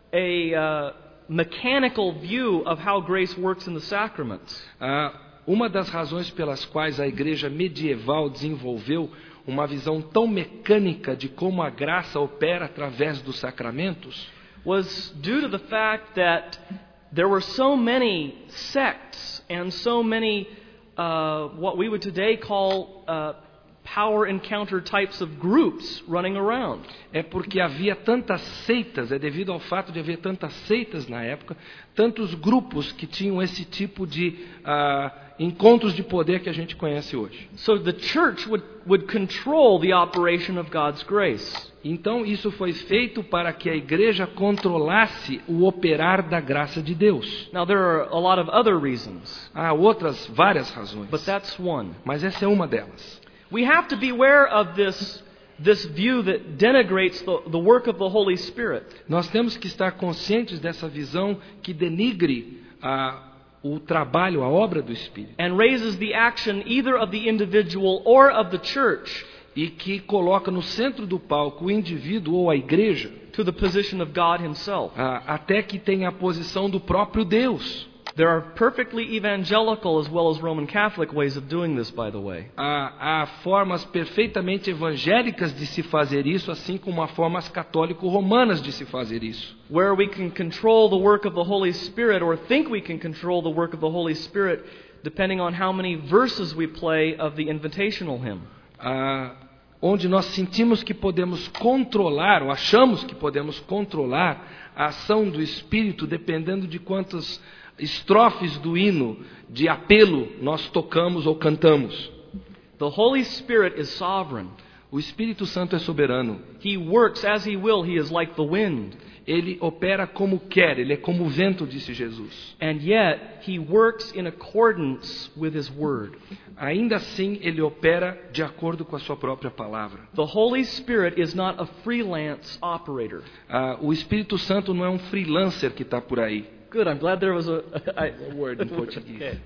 a uh, mechanical view of how grace works in the sacraments Ah, uma das razões pelas quais a igreja medieval desenvolveu uma visão tão mecânica de como a graça opera através dos sacramentos was due to the fact that there were so many sects and so many uh, what we would today call uh, power encounter types of groups running around. é porque havia tantas seitas, é devido ao fato de haver tantas seitas na época, tantos grupos que tinham esse tipo de ah, encontros de poder que a gente conhece hoje. So the church would, would control the operation of God's grace. Então isso foi feito para que a igreja controlasse o operar da graça de Deus. Now there are a lot of other reasons, Há outras várias razões, but that's one. mas essa é uma delas. We have to beware of this, this view that denigrates the, the work of the Holy Spirit. Nós temos que estar conscientes dessa visão que denigre ah, o trabalho, a obra do Espírito, And raises the action either of the individual or of the church e que coloca no centro do palco o indivíduo ou a igreja, to the position of God Himself. ah, até que tenha a posição do próprio Deus. There are perfectly evangelical as well as Roman Catholic ways of doing this, by the way. Há, há formas perfeitamente evangélicas de se fazer isso, assim como há formas católico-romanas de se fazer isso. Where we can control the work of the Holy Spirit or think we can control the work of the Holy Spirit depending on how many verses we play of the invitational hymn. Ah, onde nós sentimos que podemos controlar, ou achamos que podemos controlar a ação do Espírito dependendo de quantas estrofes do hino de apelo nós tocamos ou cantamos. The Holy Spirit is sovereign. O Espírito Santo é soberano. He works as He will. He is like the wind. Ele opera como quer, ele é como o vento, disse Jesus. And yet, He works in accordance with His Word. Ainda assim, ele opera de acordo com a sua própria palavra. The Holy Spirit is not a freelance operator. Ah, o Espírito Santo não é um freelancer que está por aí. Good, I'm glad there was a, a, A word in Portuguese. Okay.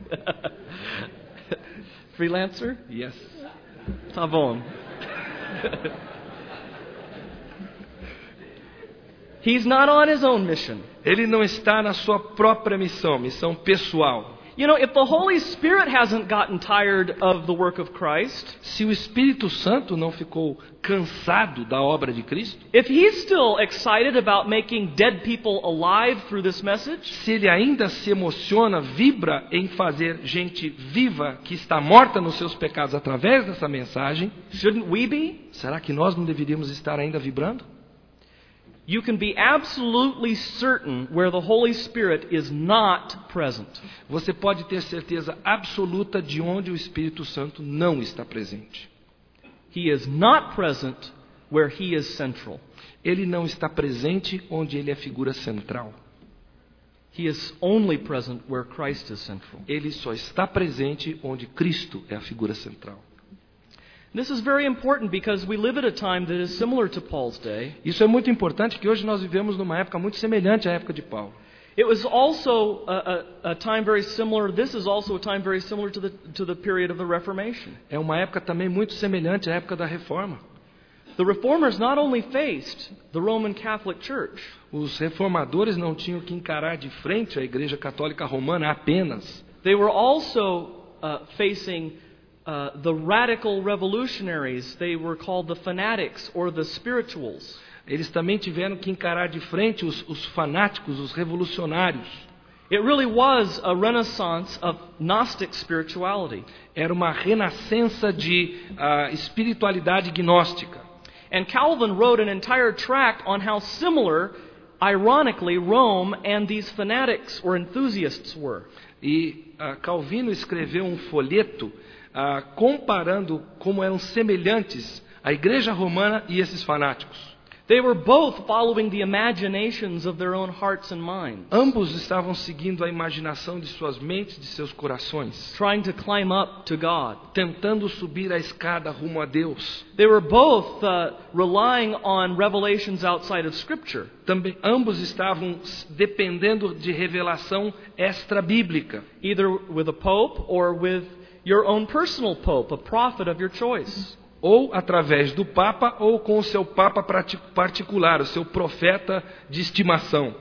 Freelancer? Yes. Tá bom. He's not on his own mission. Ele não está na sua própria missão, missão pessoal. You know, if the Holy Spirit hasn't gotten tired of the work of Christ, Se o Espírito Santo não ficou cansado da obra de Cristo, if He's still excited about making dead people alive through this message, se ele ainda se emociona, vibra em fazer gente viva que está morta nos seus pecados através dessa mensagem, shouldn't we be? será que nós não deveríamos estar ainda vibrando? You can be absolutely certain where the Holy Spirit is not present. Você pode ter certeza absoluta de onde o Espírito Santo não está presente. He is not present where He is central. Ele não está presente onde ele é figura central. He is only present where Christ is central. Ele só está presente onde Cristo é a figura central. This is very important because we live at a time that is similar to Paul's day. Isso é muito importante, que hoje nós vivemos numa época muito semelhante à época de Paulo. It was also a, a, a time very similar. This is also a time very similar to the to the period of the Reformation. É uma época também muito semelhante à época da Reforma. The Reformers not only faced the Roman Catholic Church, Os reformadores não tinham que encarar de frente a Igreja Católica Romana apenas. they were also uh, facing uh, the radical revolutionaries. They were called the fanatics or the spirituals. Eles também tiveram que encarar de frente os, os fanáticos, os revolucionários. It really was a renaissance of Gnostic spirituality. Era uma renascença de uh, espiritualidade gnóstica. And Calvin wrote an entire tract on how similar, ironically, Rome and these fanatics or enthusiasts were. E uh, Calvino escreveu um folheto uh, comparando como eram semelhantes a Igreja Romana e esses fanáticos. They were both following the imaginations of their own hearts and minds, Ambos estavam seguindo a imaginação de suas mentes, de seus corações, trying to climb up to God. tentando subir a escada rumo a Deus. They were both uh, relying on revelations outside of Scripture. Também ambos estavam dependendo de revelação extra-bíblica, Either with a pope or with your own personal pope, a prophet of your choice. ou através do Papa ou com o seu Papa prati- particular, o seu profeta de estimação.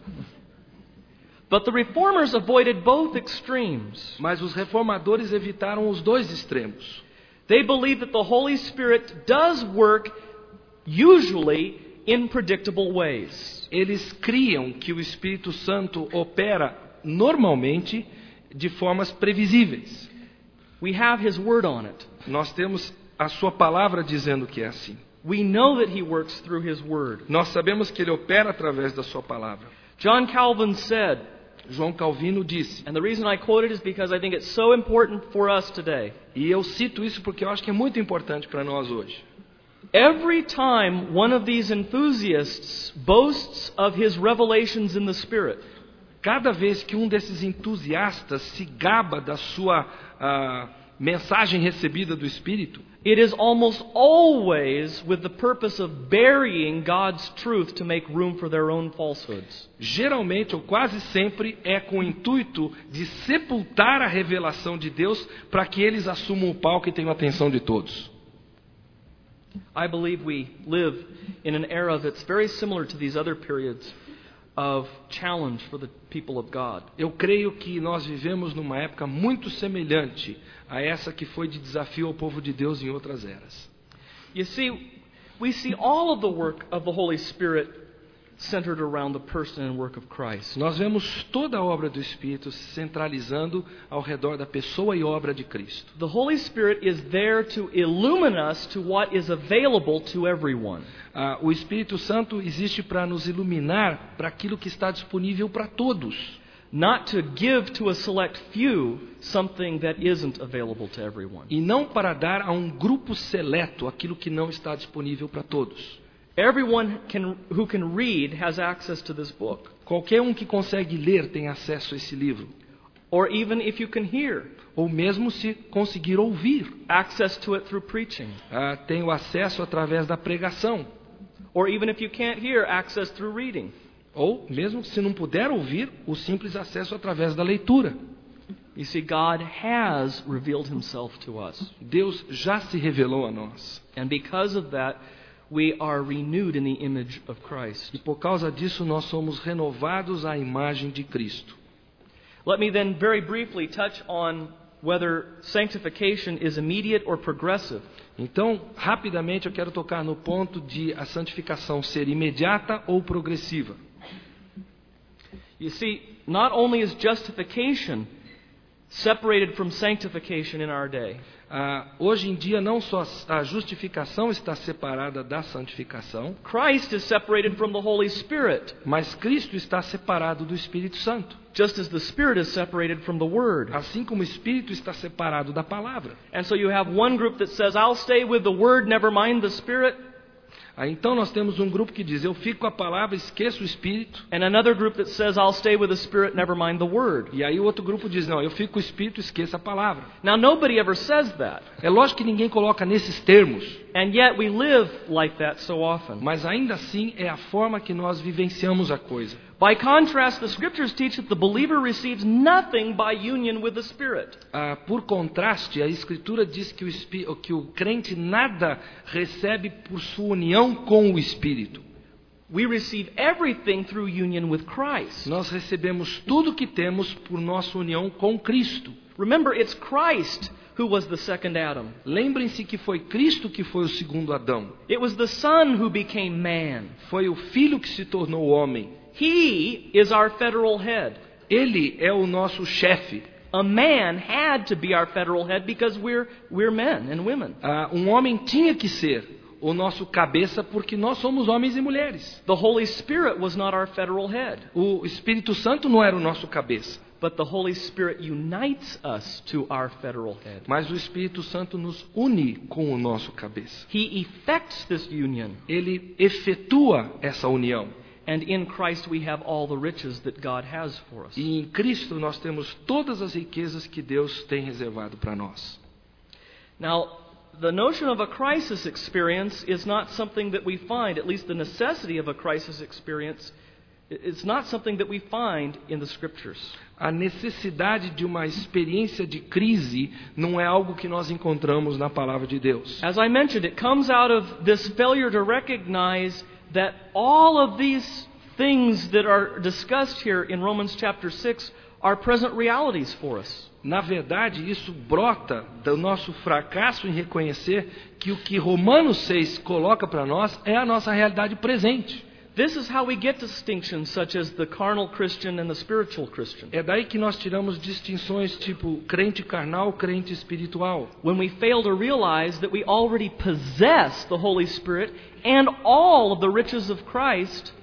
But the reformers avoided both extremes. Mas os reformadores evitaram os dois extremos. They believe that the Holy Spirit does work usually in predictable ways. Eles criam que o Espírito Santo opera normalmente de formas previsíveis. We have His Word on it. Nós temos a sua palavra dizendo que é assim. We know that He works through His Word. Nós sabemos que ele opera através da sua palavra. John Calvin said, João Calvino disse, and the reason I quote it is because I think it's so important for us today. e eu cito isso porque eu acho que é muito importante para nós hoje. Every time one of these enthusiasts boasts of his revelations in the Spirit, Cada vez que um desses entusiastas se gaba da sua ah, mensagem recebida do Espírito, it is almost always with the purpose of burying God's truth to make room for their own falsehoods. geralmente ou quase sempre é com o intuito de sepultar a revelação de Deus para que eles assumam o palco e tenham a atenção de todos. I believe we live in an era that's very similar to these other periods of challenge for the people of God. Eu creio que nós vivemos numa época muito semelhante a essa que foi de desafio ao povo de Deus em outras eras. You see, we see all of the work of the Holy Spirit centered around the person and work of Christ. Nós vemos toda a obra do Espírito se centralizando ao redor da pessoa e obra de Cristo. The Holy Spirit is there to illumine us to what is available to everyone. Ah, o Espírito Santo existe para nos iluminar para aquilo que está disponível para todos. Not to give to a select few something that isn't available to everyone. E não para dar a um grupo seleto aquilo que não está disponível para todos. Everyone can, who can read has access to this book. Qualquer um que consegue ler tem acesso a esse livro. Or even if you can hear, Ou mesmo se conseguir ouvir, access to it through preaching. ah, tem o acesso através da pregação. Or even if you can't hear, access through reading. Ou mesmo se não puder ouvir, o simples acesso através da leitura. You see, God has revealed Himself to us. Deus já se revelou a nós. And because of that, we are renewed in the image of Christ. E por causa disso nós somos renovados à imagem de Cristo. Let me then very briefly touch on whether sanctification is immediate or progressive. Então, rapidamente eu quero tocar no ponto de a santificação ser imediata ou progressiva. You see, not only is justification separated from sanctification in our day, Ah, hoje em dia não só a justificação está separada da santificação, Christ is separated from the Holy Spirit, mas Cristo está separado do Espírito Santo. just as the Spirit is separated from the Word. Assim como o Espírito está separado da palavra. And so you have one group that says, I'll stay with the Word, never mind the Spirit. Ah, então nós temos um grupo que diz, eu fico com a palavra, esqueço o Espírito. And another group that says, I'll stay with the Spirit, never mind the Word. E aí o outro grupo diz, não, eu fico com o Espírito, esqueça a palavra. Now, nobody ever says that. É lógico que ninguém coloca nesses termos. And yet we live like that so often. Mas ainda assim é a forma que nós vivenciamos a coisa. By contrast, the Scriptures teach that the believer receives nothing by union with the Spirit. Ah, por contraste, a Escritura diz que o, espi- que o crente nada recebe por sua união com o Espírito. We receive everything through union with Christ. Nós recebemos tudo que temos por nossa união com Cristo. Remember, it's Christ who was the second Adam. Lembrem-se que foi Cristo que foi o segundo Adão. It was the Son who became man. Foi o Filho que se tornou homem. He is our federal head. Ele é o nosso chefe. A man had to be our federal head because we're, we're men and women. Ah, um homem tinha que ser o nosso cabeça porque nós somos homens e mulheres. The Holy Spirit was not our federal head. O Espírito Santo não era o nosso cabeça. But the Holy Spirit unites us to our federal head. Mas o Espírito Santo nos une com o nosso cabeça. He effects this union. Ele efetua essa união. And in Christ we have all the riches that God has for us. E em Cristo nós temos todas as riquezas que Deus tem reservado para nós. Now, the notion of a crisis experience is not something that we find, at least the necessity of a crisis experience, it's not something that we find in the Scriptures. A necessidade de uma experiência de crise não é algo que nós encontramos na palavra de Deus. As I mentioned, it comes out of this failure to recognize that all of these things that are discussed here in Romans chapter six are present realities for us. Na verdade, isso brota do nosso fracasso em reconhecer que o que Romanos seis coloca para nós é a nossa realidade presente. This is how we get distinctions such as the carnal Christian and the spiritual Christian. É daí que nós tiramos distinções tipo crente carnal, crente espiritual. When we fail to realize that we already possess the Holy Spirit and all of the riches of Christ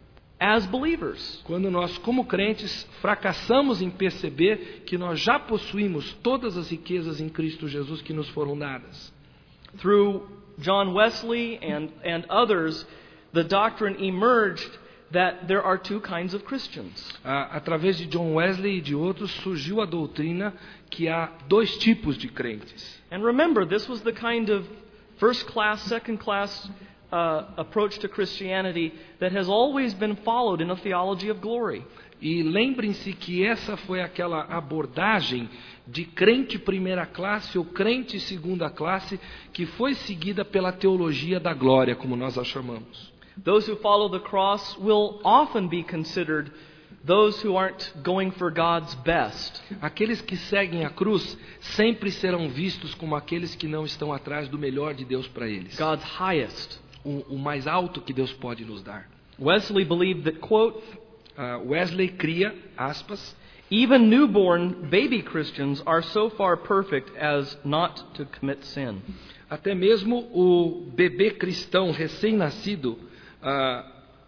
as believers. Quando nós, como crentes, fracassamos em perceber que nós já possuímos todas as riquezas em Cristo Jesus que nos foram dadas. Through John Wesley and, and others, the doctrine emerged that there are two kinds of Christians. Ah, através de John Wesley e de outros surgiu a doutrina que há dois tipos de crentes. And remember, this was the kind of first class, second class uh, approach to Christianity that has always been followed in a theology of glory. E lembrem-se que essa foi aquela abordagem de crente primeira classe ou crente segunda classe que foi seguida pela teologia da glória, como nós a chamamos. Those who follow the cross will often be considered those who aren't going for God's best. Aqueles que seguem a cruz sempre serão vistos como aqueles que não estão atrás do melhor de Deus para eles. God's highest. O, o mais alto que Deus pode nos dar. Wesley believed that, quote, uh, Wesley cria, aspas, even newborn baby Christians are so far perfect as not to commit sin. Até mesmo o bebê cristão recém-nascido uh,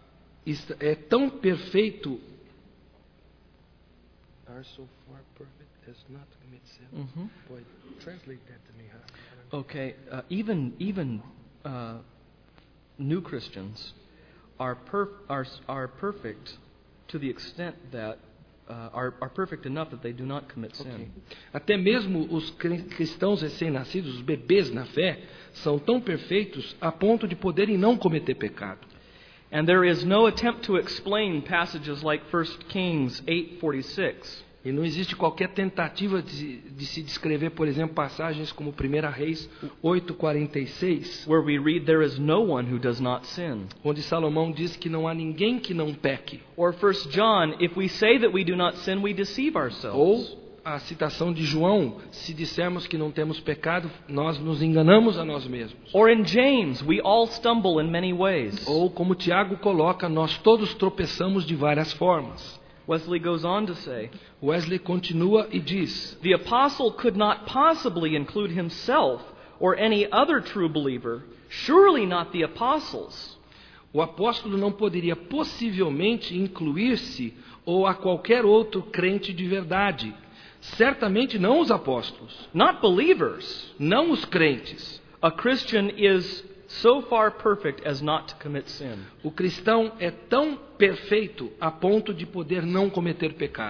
é tão perfeito. Are so far perfect as not to commit sin. Mm-hmm. Boy, translate that to me. Huh? Okay, uh, even even uh, new Christians are perf- are are perfect to the extent that uh, are are perfect enough that they do not commit sin. Okay. Até mesmo os cristãos recém-nascidos, os bebês na fé, são tão perfeitos a ponto de poderem não cometer pecado. And there is no attempt to explain passages like First Kings eight forty-six. E não existe qualquer tentativa de, de se descrever, por exemplo, passagens como primeira Reis oito quarenta e seis, where we read there is no one who does not sin. Onde Salomão diz que não há ninguém que não peque. Or First John, if we say that we do not sin, we deceive ourselves. Ou a citação de João, se dissermos que não temos pecado, nós nos enganamos a nós mesmos. Or in James, we all stumble in many ways. Ou como Tiago coloca, nós todos tropeçamos de várias formas. Wesley goes on to say, Wesley continua e diz, the apostle could not possibly include himself or any other true believer, surely not the apostles. O apóstolo não poderia possivelmente incluir-se ou a qualquer outro crente de verdade. Certamente não os apóstolos. Not believers. Não os crentes. A Christian is so far perfect as not to commit sin. O cristão é tão perfeito a ponto de poder não cometer pecado.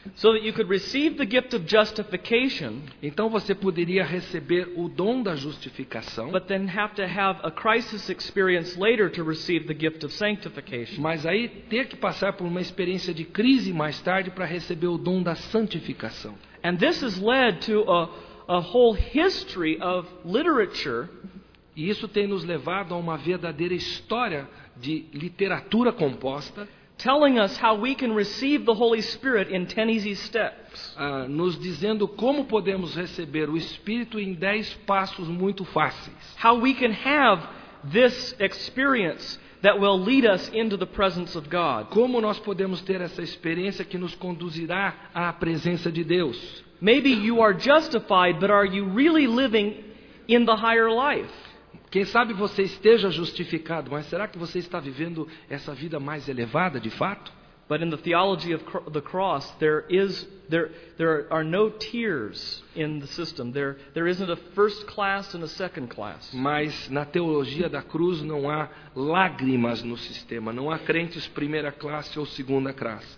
So that you could receive the gift of justification, Então você poderia receber o dom da justificação, but then have to have a crisis experience later to receive the gift of sanctification. mas aí ter que passar por uma experiência de crise mais tarde para receber o dom da santificação. And this has led to a, a whole history of literature E isso tem nos levado a uma verdadeira história de literatura composta, telling us how we can receive the Holy Spirit in ten easy steps. ah, nos dizendo como podemos receber o Espírito em dez passos muito fáceis. How we can have this experience that will lead us into the presence of God. Como nós podemos ter essa experiência que nos conduzirá à presença de Deus? Maybe you are justified, but are you really living in the higher life? Quem sabe você esteja justificado, mas será que você está vivendo essa vida mais elevada de fato? But in the theology of cr- the cross, there is there there are no tiers in the system. There there isn't a first class and a second class. Mas na teologia da cruz não há lágrimas no sistema, não há crentes primeira classe ou segunda classe.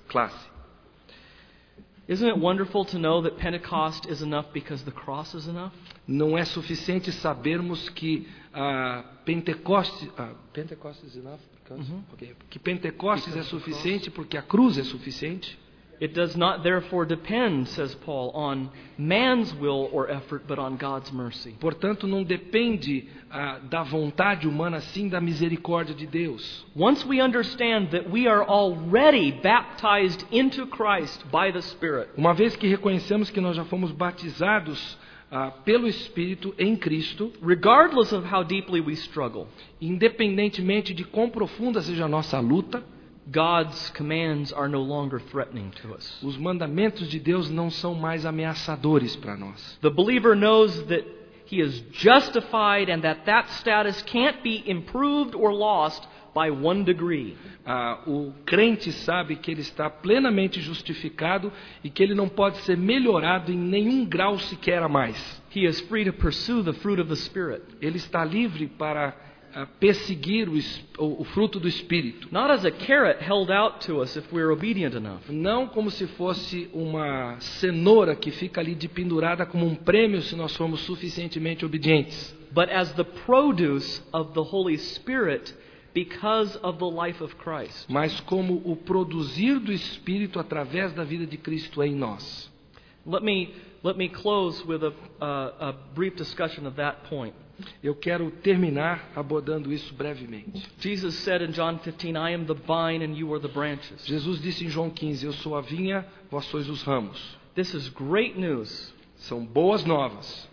Isn't it wonderful to know that Pentecost is enough because the cross is enough? Não é suficiente sabermos que ah, Pentecostes, ah, Pentecostes is enough? Because, okay. Que Pentecostes é suficiente porque a cruz é suficiente. It does not therefore depend, says Paul, on man's will or effort, but on God's mercy. Portanto, não depende ah, da vontade humana, sim da misericórdia de Deus. Once we understand that we are already baptized into Christ by the Spirit, Uma vez que reconhecemos que nós já fomos batizados ah, pelo Espírito em Cristo, regardless of how deeply we struggle, independentemente de quão profunda seja a nossa luta, God's commands are no longer threatening to us. os mandamentos de Deus não são mais ameaçadores para nós. The believer knows that he is justified and that that status can't be improved or lost by one degree. Ah, o crente sabe que ele está plenamente justificado e que ele não pode ser melhorado em nenhum grau sequer a mais. He is free to pursue the fruit of the Spirit. Ele está livre para ah, perseguir o, es- o, o fruto do Espírito. Not as a carrot held out to us if we're obedient enough, Não como se fosse uma cenoura que fica ali de pendurada como um prêmio se nós formos suficientemente obedientes. but as the produce of the Holy Spirit because of the life of Christ. Mas como o produzir do Espírito através da vida de Cristo em nós. Let me let me close with a, uh, a brief discussion of that point. Eu quero terminar abordando isso brevemente. Jesus said in John fifteen, "I am the vine and you are the branches." Jesus disse em João quinze, eu sou a vinha, vós sois os ramos. This is great news. São boas novas.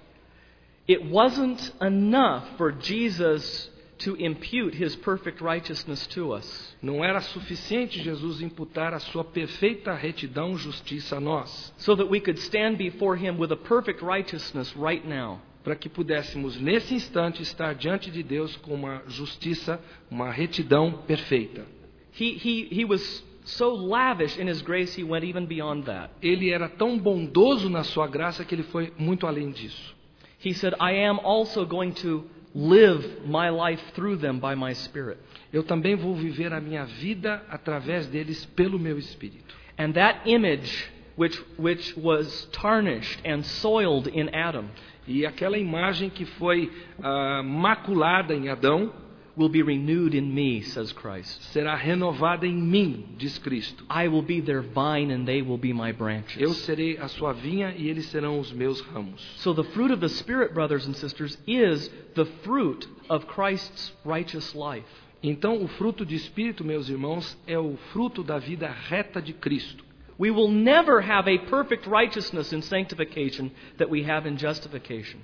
It wasn't enough for Jesus to impute his perfect righteousness to us. Não era suficiente Jesus imputar a sua perfeita retidão, justiça a nós, So that we could stand before him with a perfect righteousness right now. para que pudéssemos nesse instante estar diante de Deus com uma justiça, uma retidão perfeita. He, he, he was so lavish in his grace, he went even beyond that. Ele era tão bondoso na sua graça que ele foi muito além disso. He said, "I am also going to live my life through them by my Spirit." Eu também vou viver a minha vida através deles pelo meu Espírito. And that image, which, which was tarnished and soiled in Adam, E aquela imagem que foi ah, maculada em Adão will be renewed in me, says Christ. será renovada em mim, diz Cristo. I will be their vine and they will be my branches. Eu serei a sua vinha e eles serão os meus ramos. So the fruit of the Spirit, brothers and sisters, is the fruit of Christ's righteous life. Então, o fruto de Espírito, meus irmãos, é o fruto da vida reta de Cristo. We will never have a perfect righteousness in sanctification that we have in justification.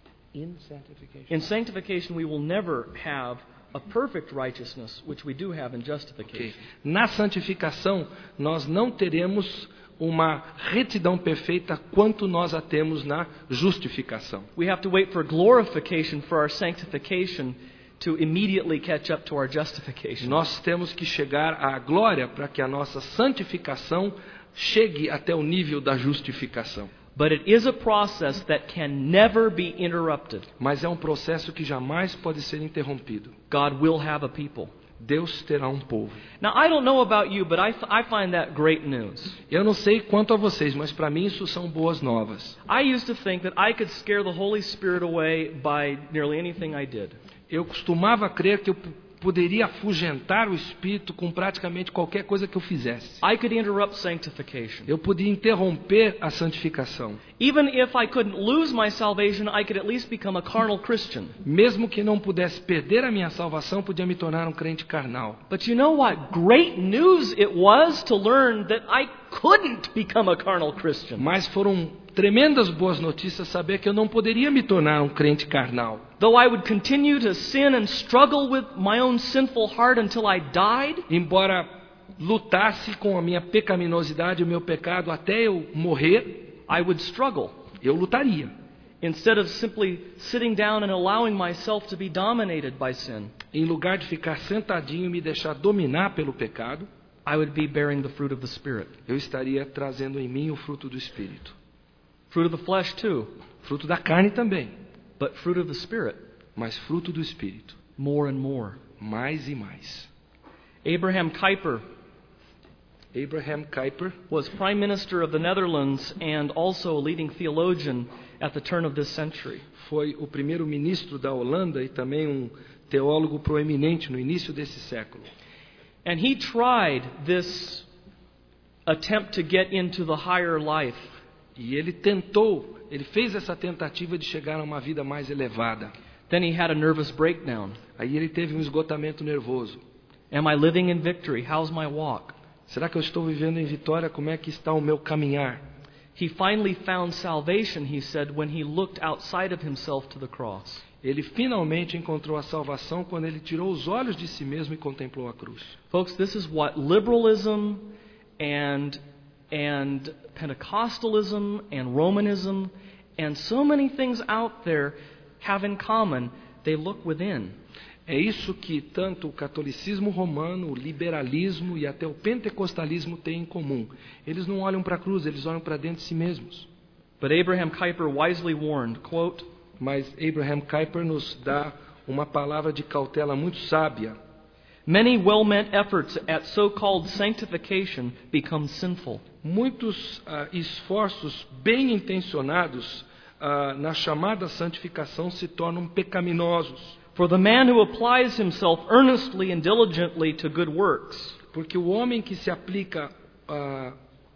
In sanctification. In sanctification, we will never have a perfect righteousness, which we do have in Okay. justification. Na santificação, nós não teremos uma retidão perfeita quanto nós a temos na justificação. We have to wait for glorification for our sanctification to immediately catch up to our justification. Nós temos que chegar à glória para que a nossa santificação chegue até o nível da justificação. But it is a process that can never be interrupted. Mas é um processo que jamais pode ser interrompido. God will have a people. Deus terá um povo. Now, I don't know about you, but I, I find that great news. Eu não sei quanto a vocês, mas para mim isso são boas novas. I used to think that I could scare the Holy Spirit away by nearly anything I did. Eu costumava crer que eu poderia afugentar o Espírito com praticamente qualquer coisa que eu fizesse. I could interrupt sanctification. Eu podia interromper a santificação. Even if I couldn't lose my salvation, I could at least become a carnal Christian. Mesmo que não pudesse perder a minha salvação, podia me tornar um crente carnal. But you know what great news it was to learn that I couldn't become a carnal Christian. Mas foram tremendas boas notícias saber que eu não poderia me tornar um crente carnal. Though I would continue to sin and struggle with my own sinful heart until I died, embora lutasse com a minha pecaminosidade e o meu pecado até eu morrer, I would struggle. Eu lutaria. Instead of simply sitting down and allowing myself to be dominated by sin, em lugar de ficar sentadinho e me deixar dominar pelo pecado, I would be bearing the fruit of the Spirit. Eu estaria trazendo em mim o fruto do Espírito. Fruit of the flesh too. Fruto da carne também. But fruit of the Spirit. Mas fruto do Espírito. More and more. Mais e mais. Abraham Kuyper. Abraham Kuyper was Prime Minister of the Netherlands and also a leading theologian at the turn of this century. Foi o primeiro-ministro da Holanda e também um teólogo proeminente no início desse século. And he tried this attempt to get into the higher life. E ele tentou, ele fez essa tentativa de chegar a uma vida mais elevada. Then he had a nervous breakdown. Aí ele teve um esgotamento nervoso. Am I living in victory? How's my walk? Será que eu estou vivendo em vitória? Como é que está o meu caminhar? He finally found salvation, he said, when he looked outside of himself to the cross. Ele finalmente encontrou a salvação quando ele tirou os olhos de si mesmo e contemplou a cruz. Folks, this is what liberalism and and Pentecostalism and Romanism and so many things out there have in common. They look within. É isso que tanto o catolicismo romano, o liberalismo e até o pentecostalismo têm em comum. Eles não olham para a cruz, eles olham para dentro de si mesmos. But Abraham Kuyper wisely warned, quote, Mas Abraham Kuyper nos dá uma palavra de cautela muito sábia. Many well-meant efforts at so-called sanctification become sinful. Muitos uh, esforços bem intencionados uh, na chamada santificação se tornam pecaminosos. For the man who applies himself earnestly and diligently to good works, porque o homem que se aplica uh,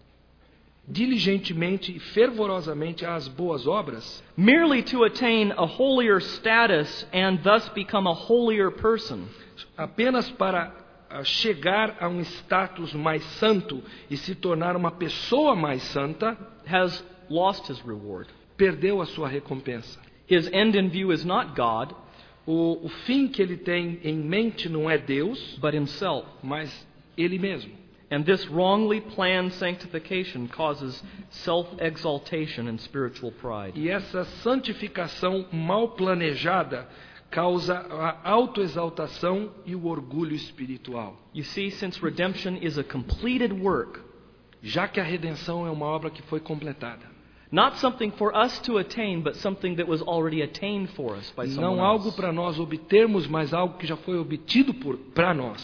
diligentemente e fervorosamente às boas obras, merely to attain a holier status and thus become a holier person, apenas para uh, chegar a um status mais santo e se tornar uma pessoa mais santa, has lost his reward. Perdeu a sua recompensa. His end in view is not God, O, o fim que ele tem em mente não é Deus, but himself. mas ele mesmo. And this wrongly planned sanctification causes self-exaltation and spiritual pride. E essa santificação mal planejada causa a autoexaltação e o orgulho espiritual. You see, since redemption is a completed work, já que a redenção é uma obra que foi completada. Not something for us to attain, but something that was already attained for us by someone Não algo else. para nós obtermos, mas algo que já foi obtido por para nós.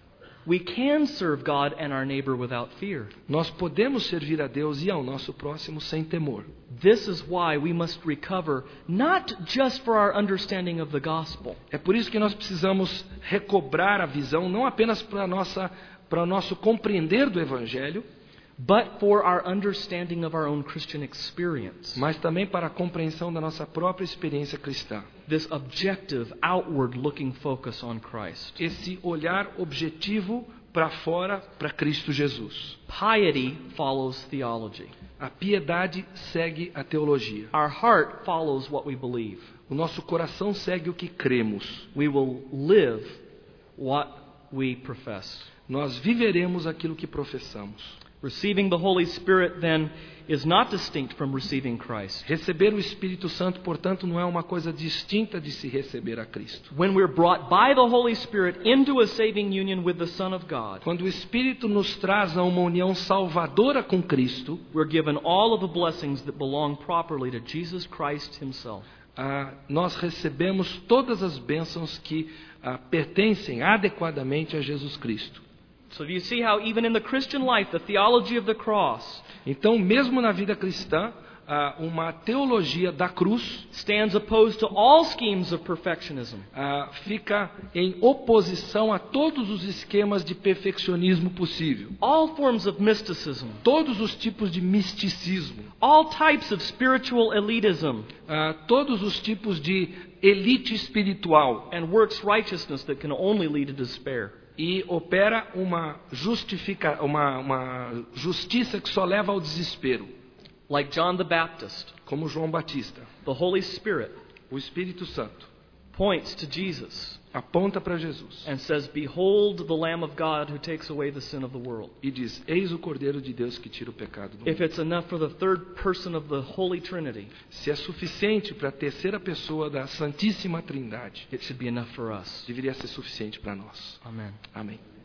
We can serve God and our neighbor without fear. Nós podemos servir a Deus e ao nosso próximo sem temor. This is why we must recover, not just for our understanding of the gospel, É por isso que nós precisamos recobrar a visão, não apenas para nossa para nosso compreender do evangelho, but for our understanding of our own Christian experience. mas também para a compreensão da nossa própria experiência cristã. This objective, outward-looking focus on Christ. Esse olhar objetivo para fora, para Cristo Jesus. Piety follows theology. A piedade segue a teologia. Our heart follows what we believe. O nosso coração segue o que cremos. We will live what we profess. Nós viveremos aquilo que professamos. Receiving the Holy Spirit, then, is not distinct from receiving Christ. Receber o Espírito Santo, portanto, não é uma coisa distinta de se receber a Cristo. When we're brought by the Holy Spirit into a saving union with the Son of God, Quando o Espírito nos traz a uma união salvadora com Cristo, we're given all of the blessings that belong properly to Jesus Christ himself. ah, nós recebemos todas as bênçãos que ah, pertencem adequadamente a Jesus Cristo. So do you see how even in the Christian life, the theology of the cross Então, mesmo na vida cristã, ah, uma teologia da cruz stands opposed to all schemes of perfectionism. ah, fica em oposição a todos os esquemas de perfeccionismo possível, All forms of mysticism, todos os tipos de misticismo, all types of spiritual elitism, ah, todos os tipos de elite espiritual, and works righteousness that can only lead to despair. e opera uma, justifica, uma, uma justiça que só leva ao desespero, Like John the Baptist, como João Batista. the Holy Spirit O Espírito Santo points to Jesus aponta para Jesus and says, "Behold the Lamb of God who takes away the sin of the world." e diz: Eis o Cordeiro de Deus que tira o pecado do If mundo. it's enough for the third person of the Holy Trinity, Se é suficiente para a terceira pessoa da Santíssima Trindade, it should be enough for us. deveria ser suficiente para nós. Amen. Amém.